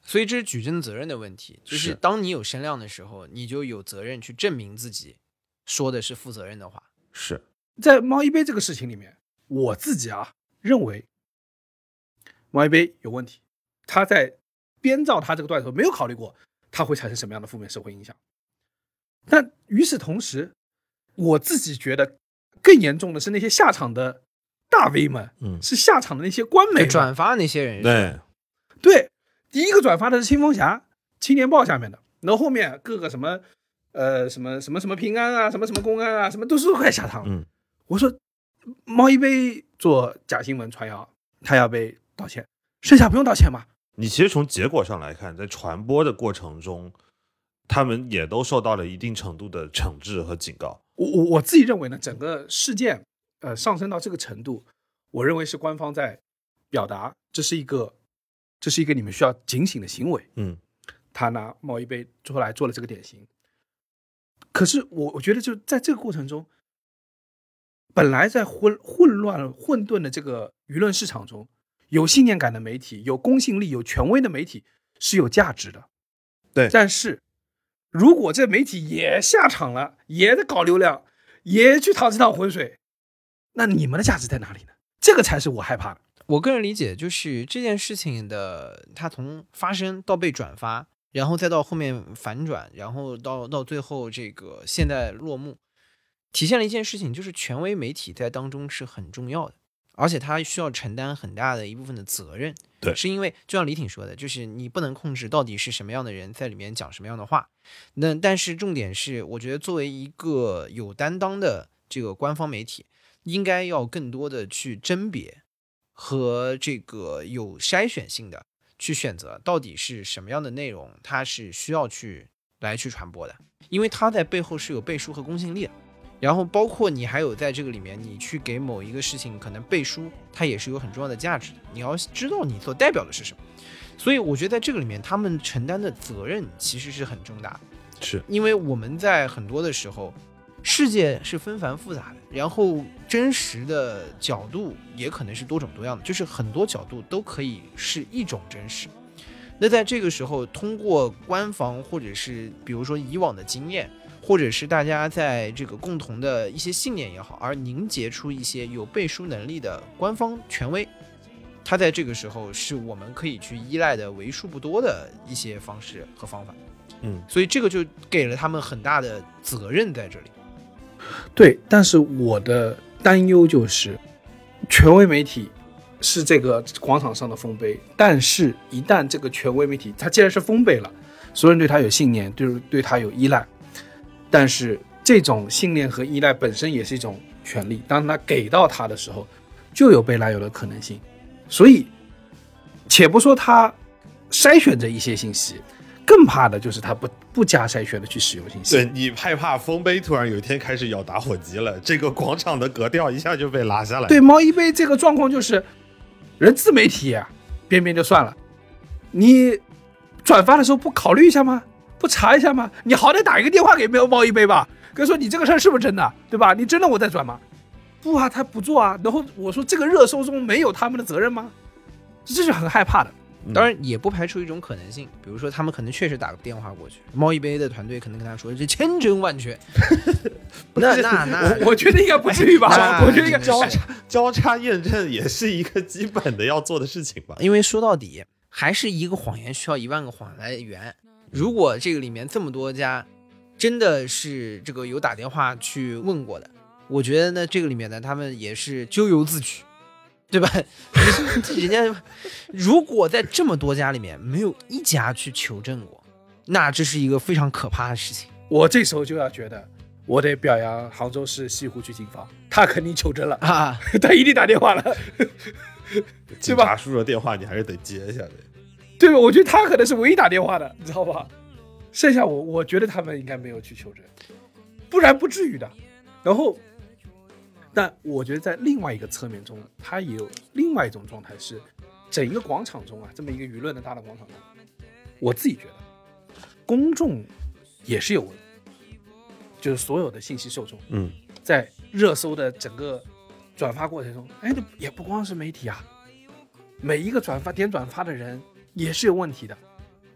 所以这是举证责任的问题，就是当你有声量的时候，你就有责任去证明自己说的是负责任的话。 是在猫一杯这个事情里面，我自己认为猫一杯有问题，他在编造他这个段子没有考虑过它会产生什么样的负面社会影响。但与此同时，我自己觉得更严重的是那些下场的大 V 们，是下场的那些官媒转发那些人， 对，第一个转发的是清风侠青年报下面的，然后后面各个什么什么平安啊，什么公安啊，什么都是快下场了。我说猫一杯做假新闻传谣，他要被道歉，剩下不用道歉吗？ 你其实从结果上来看，在传播的过程中，他们也都受到了一定程度的惩治和警告。 我自己认为呢，整个事件上升到这个程度，我认为是官方在表达这是一个你们需要警醒的行为。他拿猫一杯出来做了这个典型。可是我觉得就在这个过程中，本来在混沌的这个舆论市场中，有信念感的媒体，有公信力，有权威的媒体是有价值的。 对， 但是如果这媒体也下场了，也在搞流量，也去趟这趟浑水，那你们的价值在哪里呢？这个才是我害怕的。 我个人理解就是这件事情的，它从发生到被转发，然后再到后面反转，然后到最后这个现在落幕，体现了一件事情，就是权威媒体在当中是很重要的，而且它需要承担很大的一部分的责任。 对， 是因为就像李挺说的，就是你不能控制到底是什么样的人在里面讲什么样的话。但是重点是，我觉得作为一个有担当的这个官方媒体，应该要更多的去甄别和这个有筛选性的去选择到底是什么样的内容它是需要去传播的，因为它在背后是有背书和公信力的。然后包括你还有在这个里面，你去给某一个事情可能背书，它也是有很重要的价值的，你要知道你所代表的是什么。所以我觉得在这个里面他们承担的责任其实是很重大的。 是因为我们在很多的时候，世界是纷繁复杂的，然后真实的角度也可能是多种多样的，就是很多角度都可以是一种真实。那在这个时候，通过官方或者是比如说以往的经验，或者是大家在这个共同的一些信念也好，而凝结出一些有背书能力的官方权威，它在这个时候是我们可以去依赖的为数不多的一些方式和方法。所以这个就给了他们很大的责任在这里。 对，但是我的担忧就是，权威媒体是这个广场上的丰碑，但是一旦这个权威媒体它既然是丰碑了，所有人对它有信念，对它有依赖，但是这种信念和依赖本身也是一种权利，当它给到它的时候，就有被滥用的可能性。所以且不说它筛选着一些信息，更怕的就是他不加筛选的去使用信息。 对，你害怕丰碑突然有一天开始咬打火机了，这个广场的格调一下就被拉下来。 对，猫一杯这个状况就是人自媒体边边就算了，你转发的时候不考虑一下吗？不查一下吗？你好歹打一个电话给猫一杯吧，跟说你这个事儿是不是真的，对吧？你真的我在转吗？不他不做啊。然后我说这个热搜中没有他们的责任吗？这是很害怕的。 当然也不排除一种可能性，比如说他们可能确实打个电话过去，猫一杯的团队可能跟他说这千真万确。那我觉得应该不至于吧？我觉得应该交叉验证也是一个基本的要做的事情吧。 因为说到底还是一个谎言需要10000个谎言来圆。如果这个里面这么多家真的是这个有打电话去问过的，我觉得呢这个里面呢他们也是咎由自取。对吧？人家如果在这么多家里面没有一家去求证过，那这是一个非常可怕的事情。 我这时候就要觉得，我得表扬杭州市西湖区警方，他肯定求证了啊，他一定打电话了， 警察叔叔的电话你还是得接一下的， 对吧？我觉得他可能是唯一打电话的，你知道吧？剩下我觉得他们应该没有去求证，不然不至于的。然后。但我觉得在另外一个侧面中，它也有另外一种状态，是整一个广场中这么一个舆论的大的广场中，我自己觉得公众也是有问题，就是所有的信息受众，在热搜的整个转发过程中，也不光是媒体每一个点转发的人也是有问题的。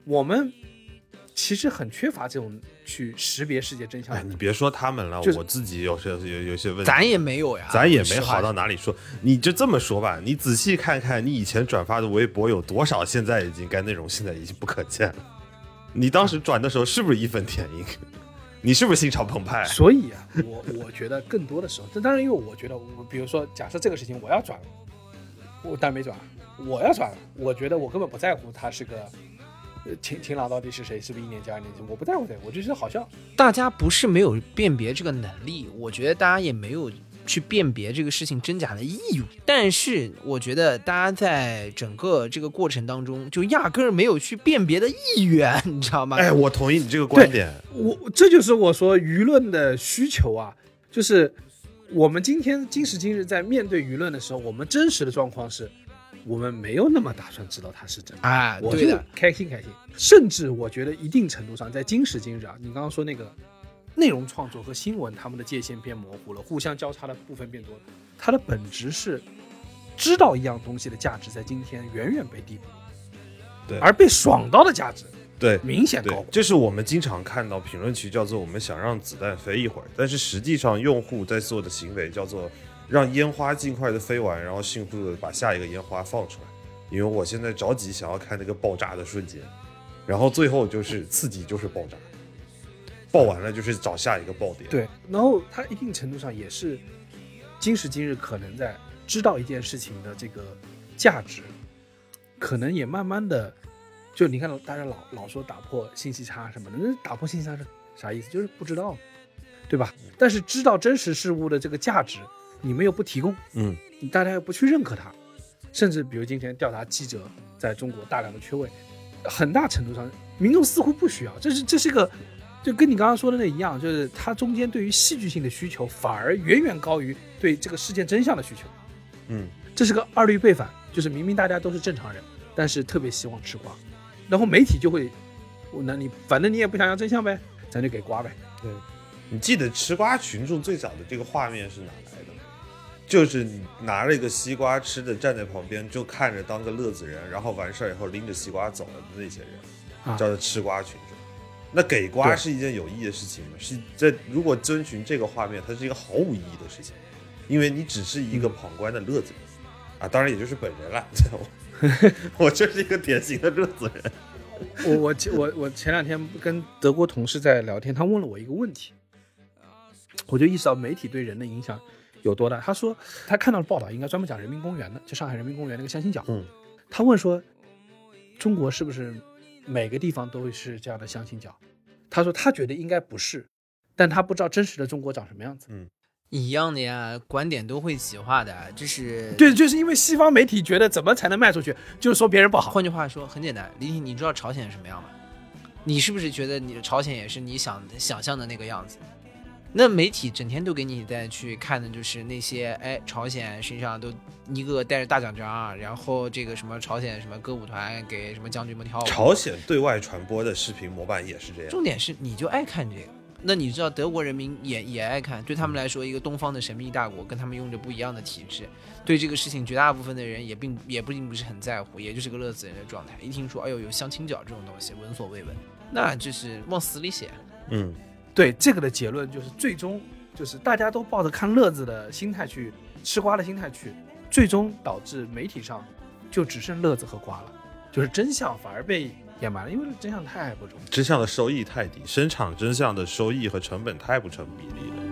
我们其实很缺乏这种去识别世界真相。 你别说他们了， 就是我自己有些问题， 咱也没有呀， 咱也没好到哪里说。你就这么说吧，你仔细看看你以前转发的微博有多少，现在已经该内容现在已经不可见了。你当时转的时候是不是义愤填膺？你是不是心潮澎湃？ 所以啊，我觉得更多的时候，这当然因为我觉得，比如说假设这个事情我要转了，我但没转，我要转了，我觉得我根本不在乎他是个晴朗到底是谁，是不是1年级2年级，我不在乎的，我就觉得好笑。 大家不是没有辨别这个能力，我觉得大家也没有去辨别这个事情真假的义务，但是我觉得大家在整个这个过程当中就压根儿没有去辨别的意愿，你知道吗？ 哎，我同意你这个观点。 这就是我说舆论的需求啊，就是我们今时今日在面对舆论的时候，我们真实的状况是我们没有那么打算知道它是真的啊， 我就开心，甚至我觉得一定程度上在今时今日啊，你刚刚说那个内容创作和新闻他们的界限变模糊了，互相交叉的部分变多了，它的本质是知道一样东西的价值在今天远远被低估， 对， 而被爽到的价值对明显高。 这是我们经常看到评论区叫做我们想让子弹飞一会儿，但是实际上用户在做的行为叫做让烟花尽快的飞完，然后迅速的把下一个烟花放出来，因为我现在着急想要看那个爆炸的瞬间，然后最后就是刺激就是爆炸，爆完了就是找下一个爆点。 对，然后它一定程度上也是今时今日可能在知道一件事情的这个价值，可能也慢慢的就你看大家老说打破信息差什么的，那打破信息差是啥意思？就是不知道，对吧？但是知道真实事物的这个价值，你们又不提供，大家又不去认可它，甚至比如今天调查记者在中国大量的缺位，很大程度上民众似乎不需要，这是一个就跟你刚刚说的那一样，就是它中间对于戏剧性的需求反而远远高于对这个事件真相的需求。这是个二律背反，就是明明大家都是正常人，但是特别希望吃瓜，然后媒体就会，那你反正你也不想要真相呗，咱就给瓜呗。 对，你记得吃瓜群众最早的这个画面是哪来的吗？就是你拿了一个西瓜吃的，站在旁边就看着当个乐子人，然后完事以后拎着西瓜走了的那些人，叫做吃瓜群众。那给瓜是一件有意义的事情吗？是在如果遵循这个画面，它是一个毫无意义的事情，因为你只是一个旁观的乐子人啊，当然也就是本人了。我就是一个典型的乐子人。 我前2天跟德国同事在聊天，他问了我一个问题，我就意识到媒体对人的影响有多大。他说他看到了报道，应该专门讲人民公园的，就上海人民公园那个相亲角。他问说，中国是不是每个地方都是这样的相亲角？他说他觉得应该不是，但他不知道真实的中国长什么样子。 一样的呀，观点都会极化的，就是对，就是因为西方媒体觉得怎么才能卖出去，就是说别人不好。 换句话说，很简单，李挺，你知道朝鲜是什么样吗？你是不是觉得你的朝鲜也是你想象的那个样子？那媒体整天都给你在去看的就是那些，朝鲜身上都一个带着大奖章，然后这个什么朝鲜什么歌舞团给什么将军们跳舞。 朝鲜对外传播的视频模板也是这样。 重点是你就爱看这个。那你知道德国人民也爱看，对他们来说，一个东方的神秘大国，跟他们用着不一样的体制，对这个事情绝大部分的人也并不是很在乎，也就是个乐子人的状态。一听说哎呦有相亲角这种东西，闻所未闻，那就是往死里写。 对，这个的结论就是最终就是大家都抱着看乐子的心态去吃瓜的心态去，最终导致媒体上就只剩乐子和瓜了，就是真相反而被掩埋了，因为真相太不重要， 真相的收益太低，生产真相的收益和成本太不成比例了。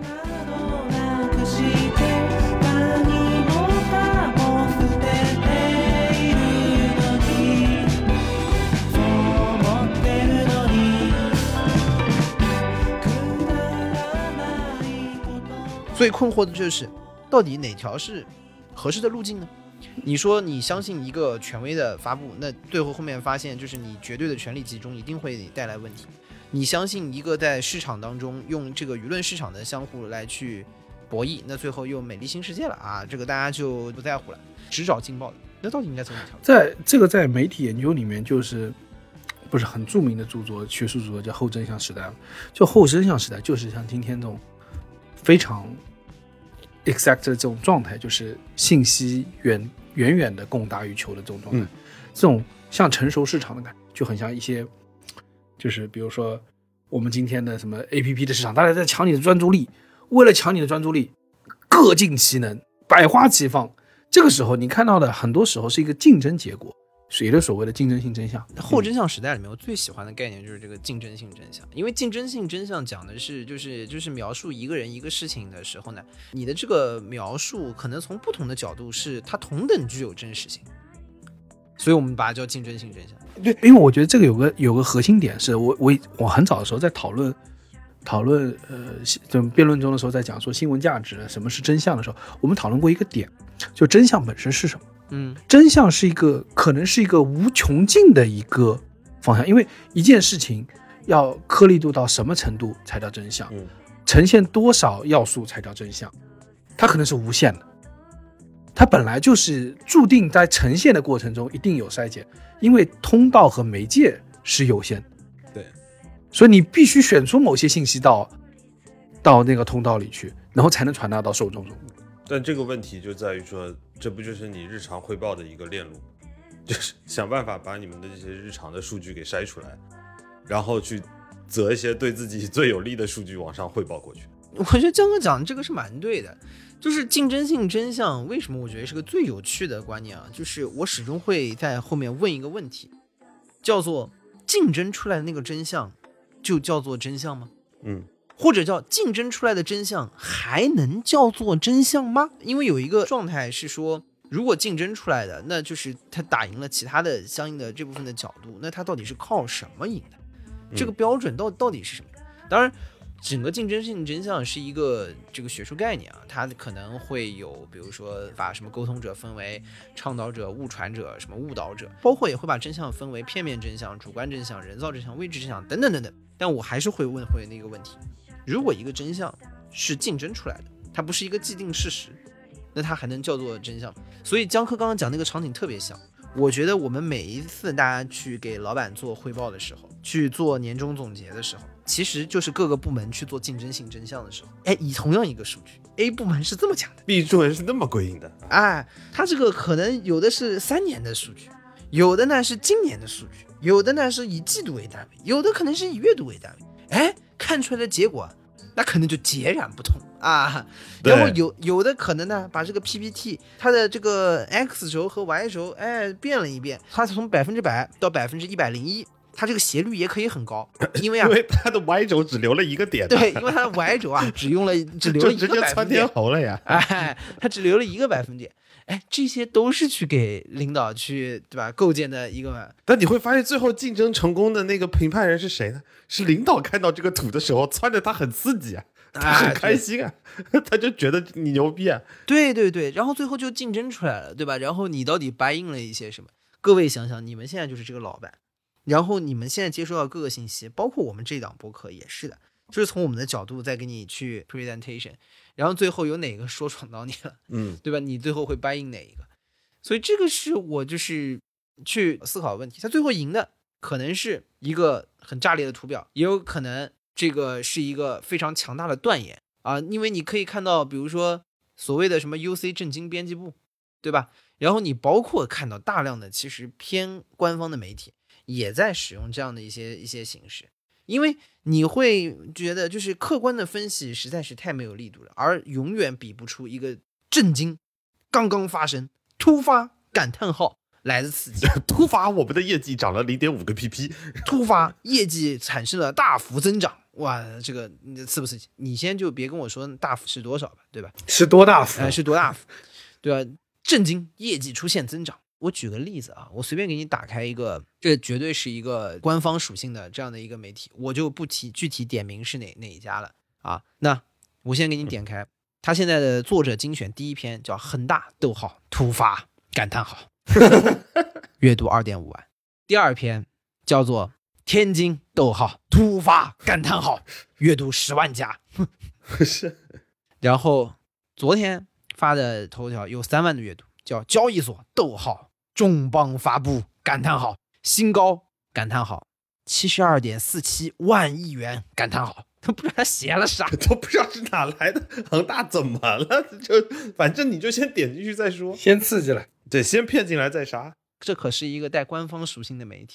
最困惑的就是到底哪条是合适的路径呢？你说你相信一个权威的发布，那最后面发现就是你绝对的权力集中一定会带来问题。你相信一个在市场当中用这个舆论市场的相互来去博弈，那最后又美丽新世界了啊，这个大家就不在乎了，只找劲爆的。那到底应该怎么调？ 在这个在媒体研究里面，就是不是很著名的著作，学术著作叫后真相时代。就后真相时代就是像今天这种非常 exact 的这种状态，就是信息远远的供大于求的这种状态。这种像成熟市场的感觉，就很像一些就是比如说我们今天的什么 APP 的市场，大家在抢你的专注力，为了抢你的专注力，各尽其能，百花齐放。这个时候你看到的很多时候是一个竞争结果，也就是所谓的竞争性真相。 后真相时代里面，我最喜欢的概念就是这个竞争性真相。因为竞争性真相讲的是就是描述一个人一个事情的时候呢，你的这个描述可能从不同的角度是它同等具有真实性，所以我们把它叫竞争性真相。 对，因为我觉得这个有个核心点是我很早的时候在讨论辩论中的时候，在讲说新闻价值什么是真相的时候，我们讨论过一个点，就真相本身是什么。真相是可能是一个无穷尽的一个方向，因为一件事情要颗粒度到什么程度才叫真相，呈现多少要素才叫真相，它可能是无限的，它本来就是注定在呈现的过程中一定有筛减，因为通道和媒介是有限的。 对， 所以你必须选出某些信息到那个通道里去，然后才能传达到受众中。 但这个问题就在于说，这不就是你日常汇报的一个链路，就是想办法把你们的这些日常的数据给筛出来，然后去择一些对自己最有利的数据往上汇报过去。 我觉得江哥讲的这个是蛮对的，就是竞争性真相为什么我觉得是个最有趣的观念啊？就是我始终会在后面问一个问题，叫做竞争出来的那个真相就叫做真相吗？或者叫竞争出来的真相还能叫做真相吗？因为有一个状态是说，如果竞争出来的，那就是他打赢了其他的相应的这部分的角度，那他到底是靠什么赢的？这个标准到底是什么？当然整个竞争性真相是一个这个学术概念啊，它可能会有比如说把什么沟通者分为倡导者、误传者、什么误导者，包括也会把真相分为片面真相、主观真相、人造真相、未知真相等等等等。但我还是会问回那个问题，如果一个真相是竞争出来的，它不是一个既定事实，那它还能叫做真相？所以江科刚刚讲那个场景特别像，我觉得我们每一次大家去给老板做汇报的时候，去做年终总结的时候，其实就是各个部门去做竞争性真相的时候，以同样一个数据 A 部门是这么讲的， B 部门是那么归因的， 它这个可能有的是3年的数据，有的呢是今年的数据，有的呢是以季度为单位，有的可能是以月度为单位，看出来的结果那可能就截然不同啊。然后有的可能呢，把这个 PPT 它的这个 X 轴和 Y 轴变了一变，它从100%到101%，它这个斜率也可以很高，因为它的 Y 轴只留了一个点， 对，因为它的 Y 轴只留了一个就直接窜天猴了呀， 它只留了1个百分点。这些都是去给领导去对吧构建的一个。 但你会发现最后竞争成功的那个评判人是谁呢？是领导看到这个图的时候窜着他很刺激啊，他很开心啊，他就觉得你牛逼啊。 对对对，然后最后就竞争出来了，对吧？然后你到底buy in了一些什么？各位想想，你们现在就是这个老板，然后你们现在接收到各个信息，包括我们这档播客也是的，就是从我们的角度再给你去 presentation， 然后最后有哪个说闯到你了，对吧？你最后会 buy in 哪一个？所以这个是我就是去思考的问题。他最后赢的可能是一个很炸裂的图表，也有可能这个是一个非常强大的断言啊，因为你可以看到，比如说所谓的什么 UC 震惊编辑部，对吧？然后你包括看到大量的其实偏官方的媒体也在使用这样的一些形式，因为你会觉得就是客观的分析实在是太没有力度了，而永远比不出一个震惊刚刚发生突发感叹号来的刺激。 突发我们的业绩涨了 0.5 个 pp， 突发业绩产生了大幅增长，哇，这个刺不刺激？你先就别跟我说大幅是多少吧，对吧？ 是多大幅？ 是多大幅，对吧？震惊业绩出现增长。我举个例子啊，我随便给你打开一个，这绝对是一个官方属性的这样的一个媒体，我就不提具体点名是哪一家了啊。那我先给你点开，他现在的作者精选第一篇叫恒大逗号突发感叹号阅读 2.5 万，第二篇叫做天津逗号突发感叹号阅读10万加是， 然后昨天发的头条有3万的阅读，叫交易所逗号重磅发布感叹号新高感叹号72.47万亿元感叹号，都不知道他写了啥， 都不知道是哪来的。恒大怎么了？就反正你就先点进去再说， 先刺激了， 对，先骗进来再杀。 这可是一个带官方属性的媒体啊。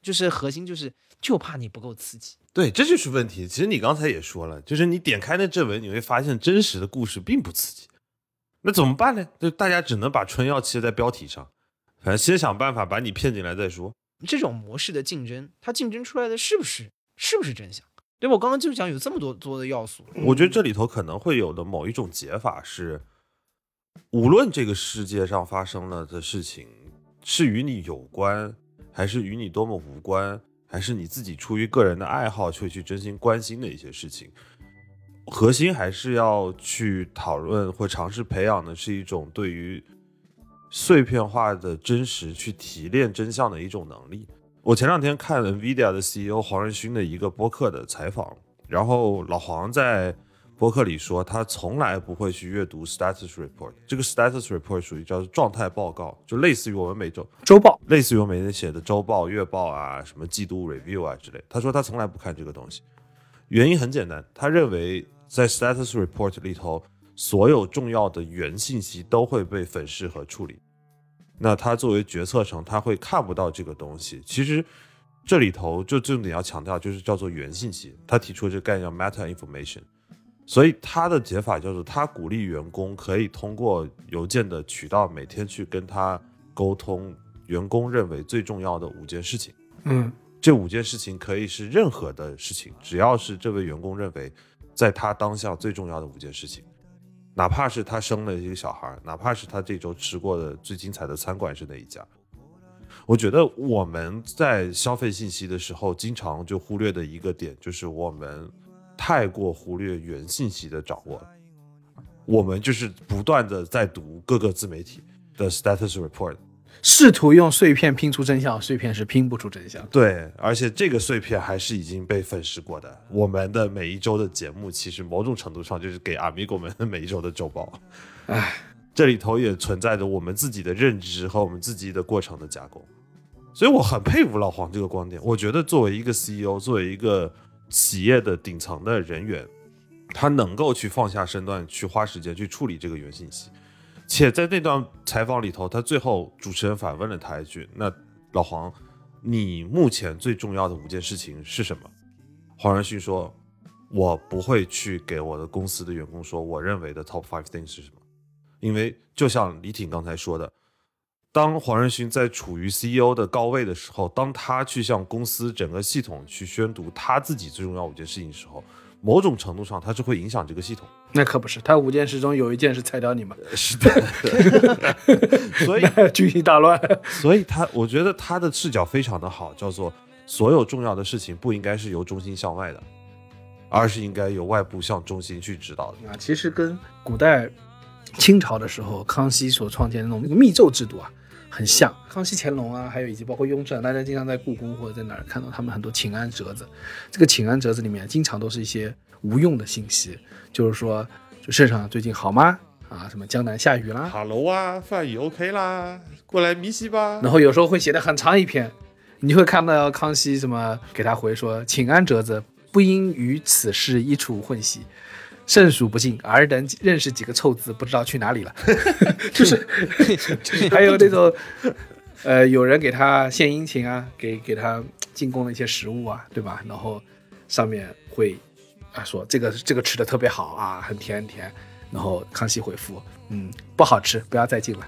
就是核心就怕你不够刺激。 对，这就是问题。其实你刚才也说了，就是你点开那正文，你会发现真实的故事并不刺激。那怎么办呢？就大家只能把春药贴在标题上，反正先想办法把你骗进来再说。 这种模式的竞争，它竞争出来的是不是真相？对吧？我刚刚就讲有这么多的要素。 我觉得这里头可能会有的某一种解法是，无论这个世界上发生了的事情是与你有关，还是与你多么无关，还是你自己出于个人的爱好却去真心关心的一些事情，核心还是要去讨论或尝试培养的是一种对于碎片化的真实去提炼真相的一种能力。我前两天看 NVIDIA 的 CEO 黄仁勋的一个播客的采访，然后老黄在播客里说他从来不会去阅读 status report， 这个 status report 属于叫状态报告，就类似于我们每周报， 类似于我们每天写的周报、月报啊，什么季度 review 啊之类。他说他从来不看这个东西，原因很简单，他认为在 status report 里头所有重要的原信息都会被粉饰和处理，那他作为决策层他会看不到这个东西。其实这里头就重点要强调就是叫做原信息，他提出这个概念叫 meta information， 所以他的解法叫做他鼓励员工可以通过邮件的渠道每天去跟他沟通员工认为最重要的5件事情。这5件事情可以是任何的事情，只要是这位员工认为在他当下最重要的5件事情，哪怕是他生了一个小孩，哪怕是他这周吃过的最精彩的餐馆是哪一家。我觉得我们在消费信息的时候经常就忽略的一个点，就是我们太过忽略原信息的掌握了。我们就是不断的在读各个自媒体的 status report， 试图用碎片拼出真相，碎片是拼不出真相。 对，而且这个碎片还是已经被粉饰过的。我们的每一周的节目其实某种程度上就是给 Amigo 们每一周的周报。这里头也存在着我们自己的认知和我们自己的过程的加工。所以我很佩服老黄这个观点，我觉得作为一个 CEO， 作为一个企业的顶层的人员，他能够去放下身段去花时间去处理这个原信息。且在那段采访里头，他最后主持人反问了他一句，那老黄你目前最重要的5件事情是什么？黄仁勋说，我不会去给我的公司的员工说我认为的 top 5 things 是什么。因为就像李挺刚才说的，当黄仁勋在处于 CEO 的高位的时候，当他去向公司整个系统去宣读他自己最重要5件事情的时候，某种程度上他是会影响这个系统。 那可不是，他5件事中有1件是裁掉你们。 是的所以军心大乱。 所以我觉得他的视角非常的好，叫做所有重要的事情不应该是由中心向外的，而是应该由外部向中心去指导的。 其实跟古代清朝的时候康熙所创建的那种密奏制度很像。康熙、乾隆还有以及包括雍正，大家经常在故宫或者在哪儿看到他们很多请安折子。这个请安折子里面经常都是一些无用的信息，就是说就圣上最近好吗？什么江南下雨啦， 哈喽啊，饭已 OK 啦，过来米西吧。 然后有时候会写得很长一篇，你就会看到康熙什么给他回说，请安折子不应与此事一处混淆，甚属不幸，尔等认识几个臭字，不知道去哪里了。就是还有那种有人给他献殷勤给他进贡了一些食物对吧？然后上面会说这个吃的特别好很甜很甜，然后康熙回复不好吃，不要再进了。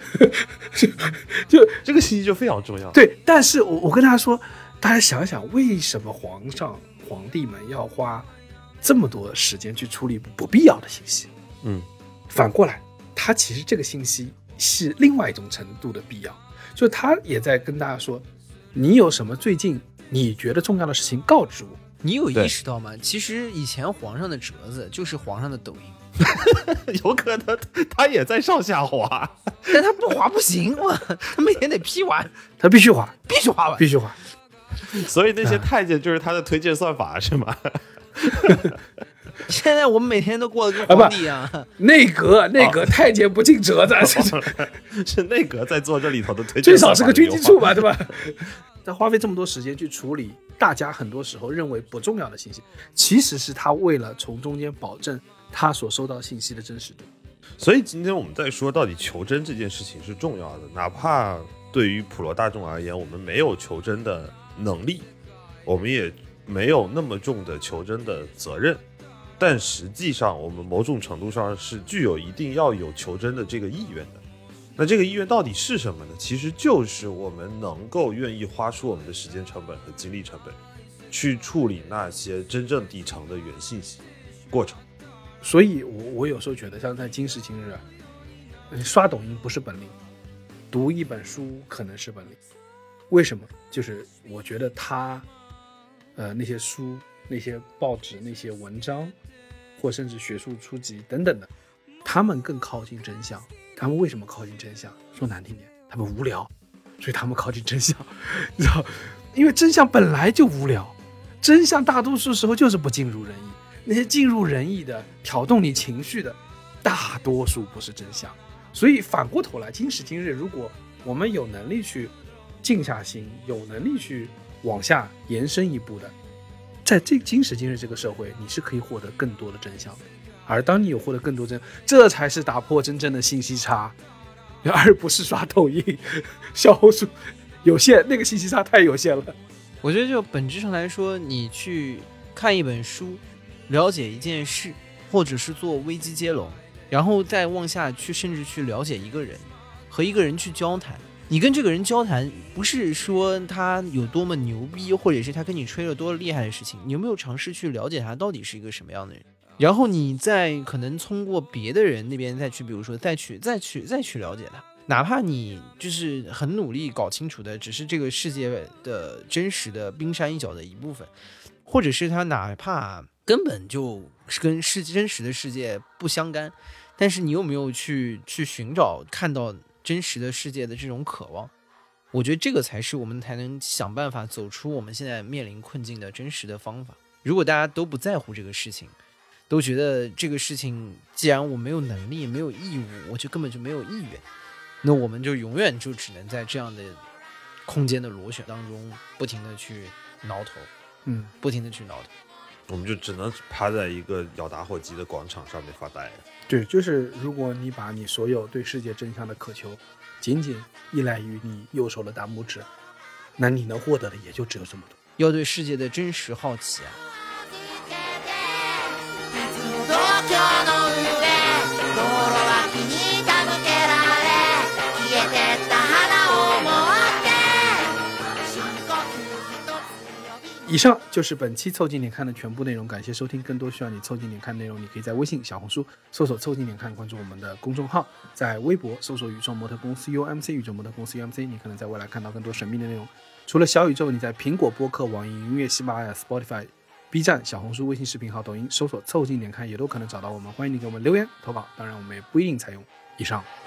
就这个信息就非常重要。 对，但是我跟他说，大家想一想，为什么皇帝们要花这么多时间去处理不必要的信息？反过来，他其实这个信息是另外一种程度的必要，就他也在跟大家说，你有什么最近你觉得重要的事情告知我。 你有意识到吗？其实以前皇上的折子就是皇上的抖音。 有可能他也在上下滑， 但他不滑不行嘛，他每天得批完， 他必须滑完， 必须滑。 所以那些太监就是他的推荐算法是吗？ 现在我们每天都过得跟皇帝一样。 内阁太监不进折子， 是内阁在做这里头的推荐， 最少是个军机处吧，对吧？他花费这么多时间去处理大家很多时候认为不重要的信息，其实是他为了从中间保证他所收到信息的真实度。 所以今天我们在说到底求真这件事情是重要的，哪怕对于普罗大众而言，我们没有求真的能力，我们也没有那么重的求真的责任，但实际上我们某种程度上是具有一定要有求真的这个意愿的。那这个意愿到底是什么呢？其实就是我们能够愿意花出我们的时间成本和精力成本，去处理那些真正底层的原信息过程。 所以我有时候觉得，像在今时今日，刷抖音不是本领，读一本书可能是本领。为什么？就是我觉得那些书、那些报纸、那些文章，或甚至学术书籍等等的，他们更靠近真相。他们为什么靠近真相？说难听点，他们无聊，所以他们靠近真相，你知道？因为真相本来就无聊，真相大多数时候就是不尽如人意。那些尽如人意的、挑动你情绪的，大多数不是真相。所以反过头来，今时今日，如果我们有能力去静下心，有能力去往下延伸一步的，在今时今日这个社会，你是可以获得更多的真相的。而当你有获得更多真相，这才是打破真正的信息差，而不是刷抖音、小红书，有限，那个信息差太有限了。 我觉得就本质上来说，你去看一本书，了解一件事，或者是做危机接龙，然后再往下去，甚至去了解一个人，和一个人去交谈。你跟这个人交谈，不是说他有多么牛逼，或者是他跟你吹了多厉害的事情，你有没有尝试去了解他到底是一个什么样的人？然后你再可能通过别的人那边再去，比如说再去了解他，哪怕你就是很努力搞清楚的只是这个世界的真实的冰山一角的一部分，或者是他哪怕根本就跟真实的世界不相干，但是你有没有去寻找看到真实的世界的这种渴望？我觉得这个才是我们才能想办法走出我们现在面临困境的真实的方法。如果大家都不在乎这个事情，都觉得这个事情既然我没有能力没有义务，我就根本就没有意愿，那我们就永远就只能在这样的空间的螺旋当中不停的去挠头，不停的去挠头， 我们就只能趴在一个咬打火机的广场上面发呆。 对，就是如果你把你所有对世界真相的渴求仅仅依赖于你右手的大拇指，那你能获得的也就只有这么多。 要对世界的真实好奇啊。 以上就是本期凑近点看的全部内容，感谢收听。更多需要你凑近点看内容，你可以在微信、小红书搜索凑近点看，关注我们的公众号，在微博搜索宇宙模特公司 UMC 宇宙模特公司 UMC， 你可能在未来看到更多神秘的内容。除了小宇宙，你在苹果播客、网易云音乐、喜马拉雅、Spotify、B 站、小红书、微信视频号、抖音搜索凑近点看也都可能找到我们。欢迎你给我们留言投稿，当然我们也不一定采用。以上。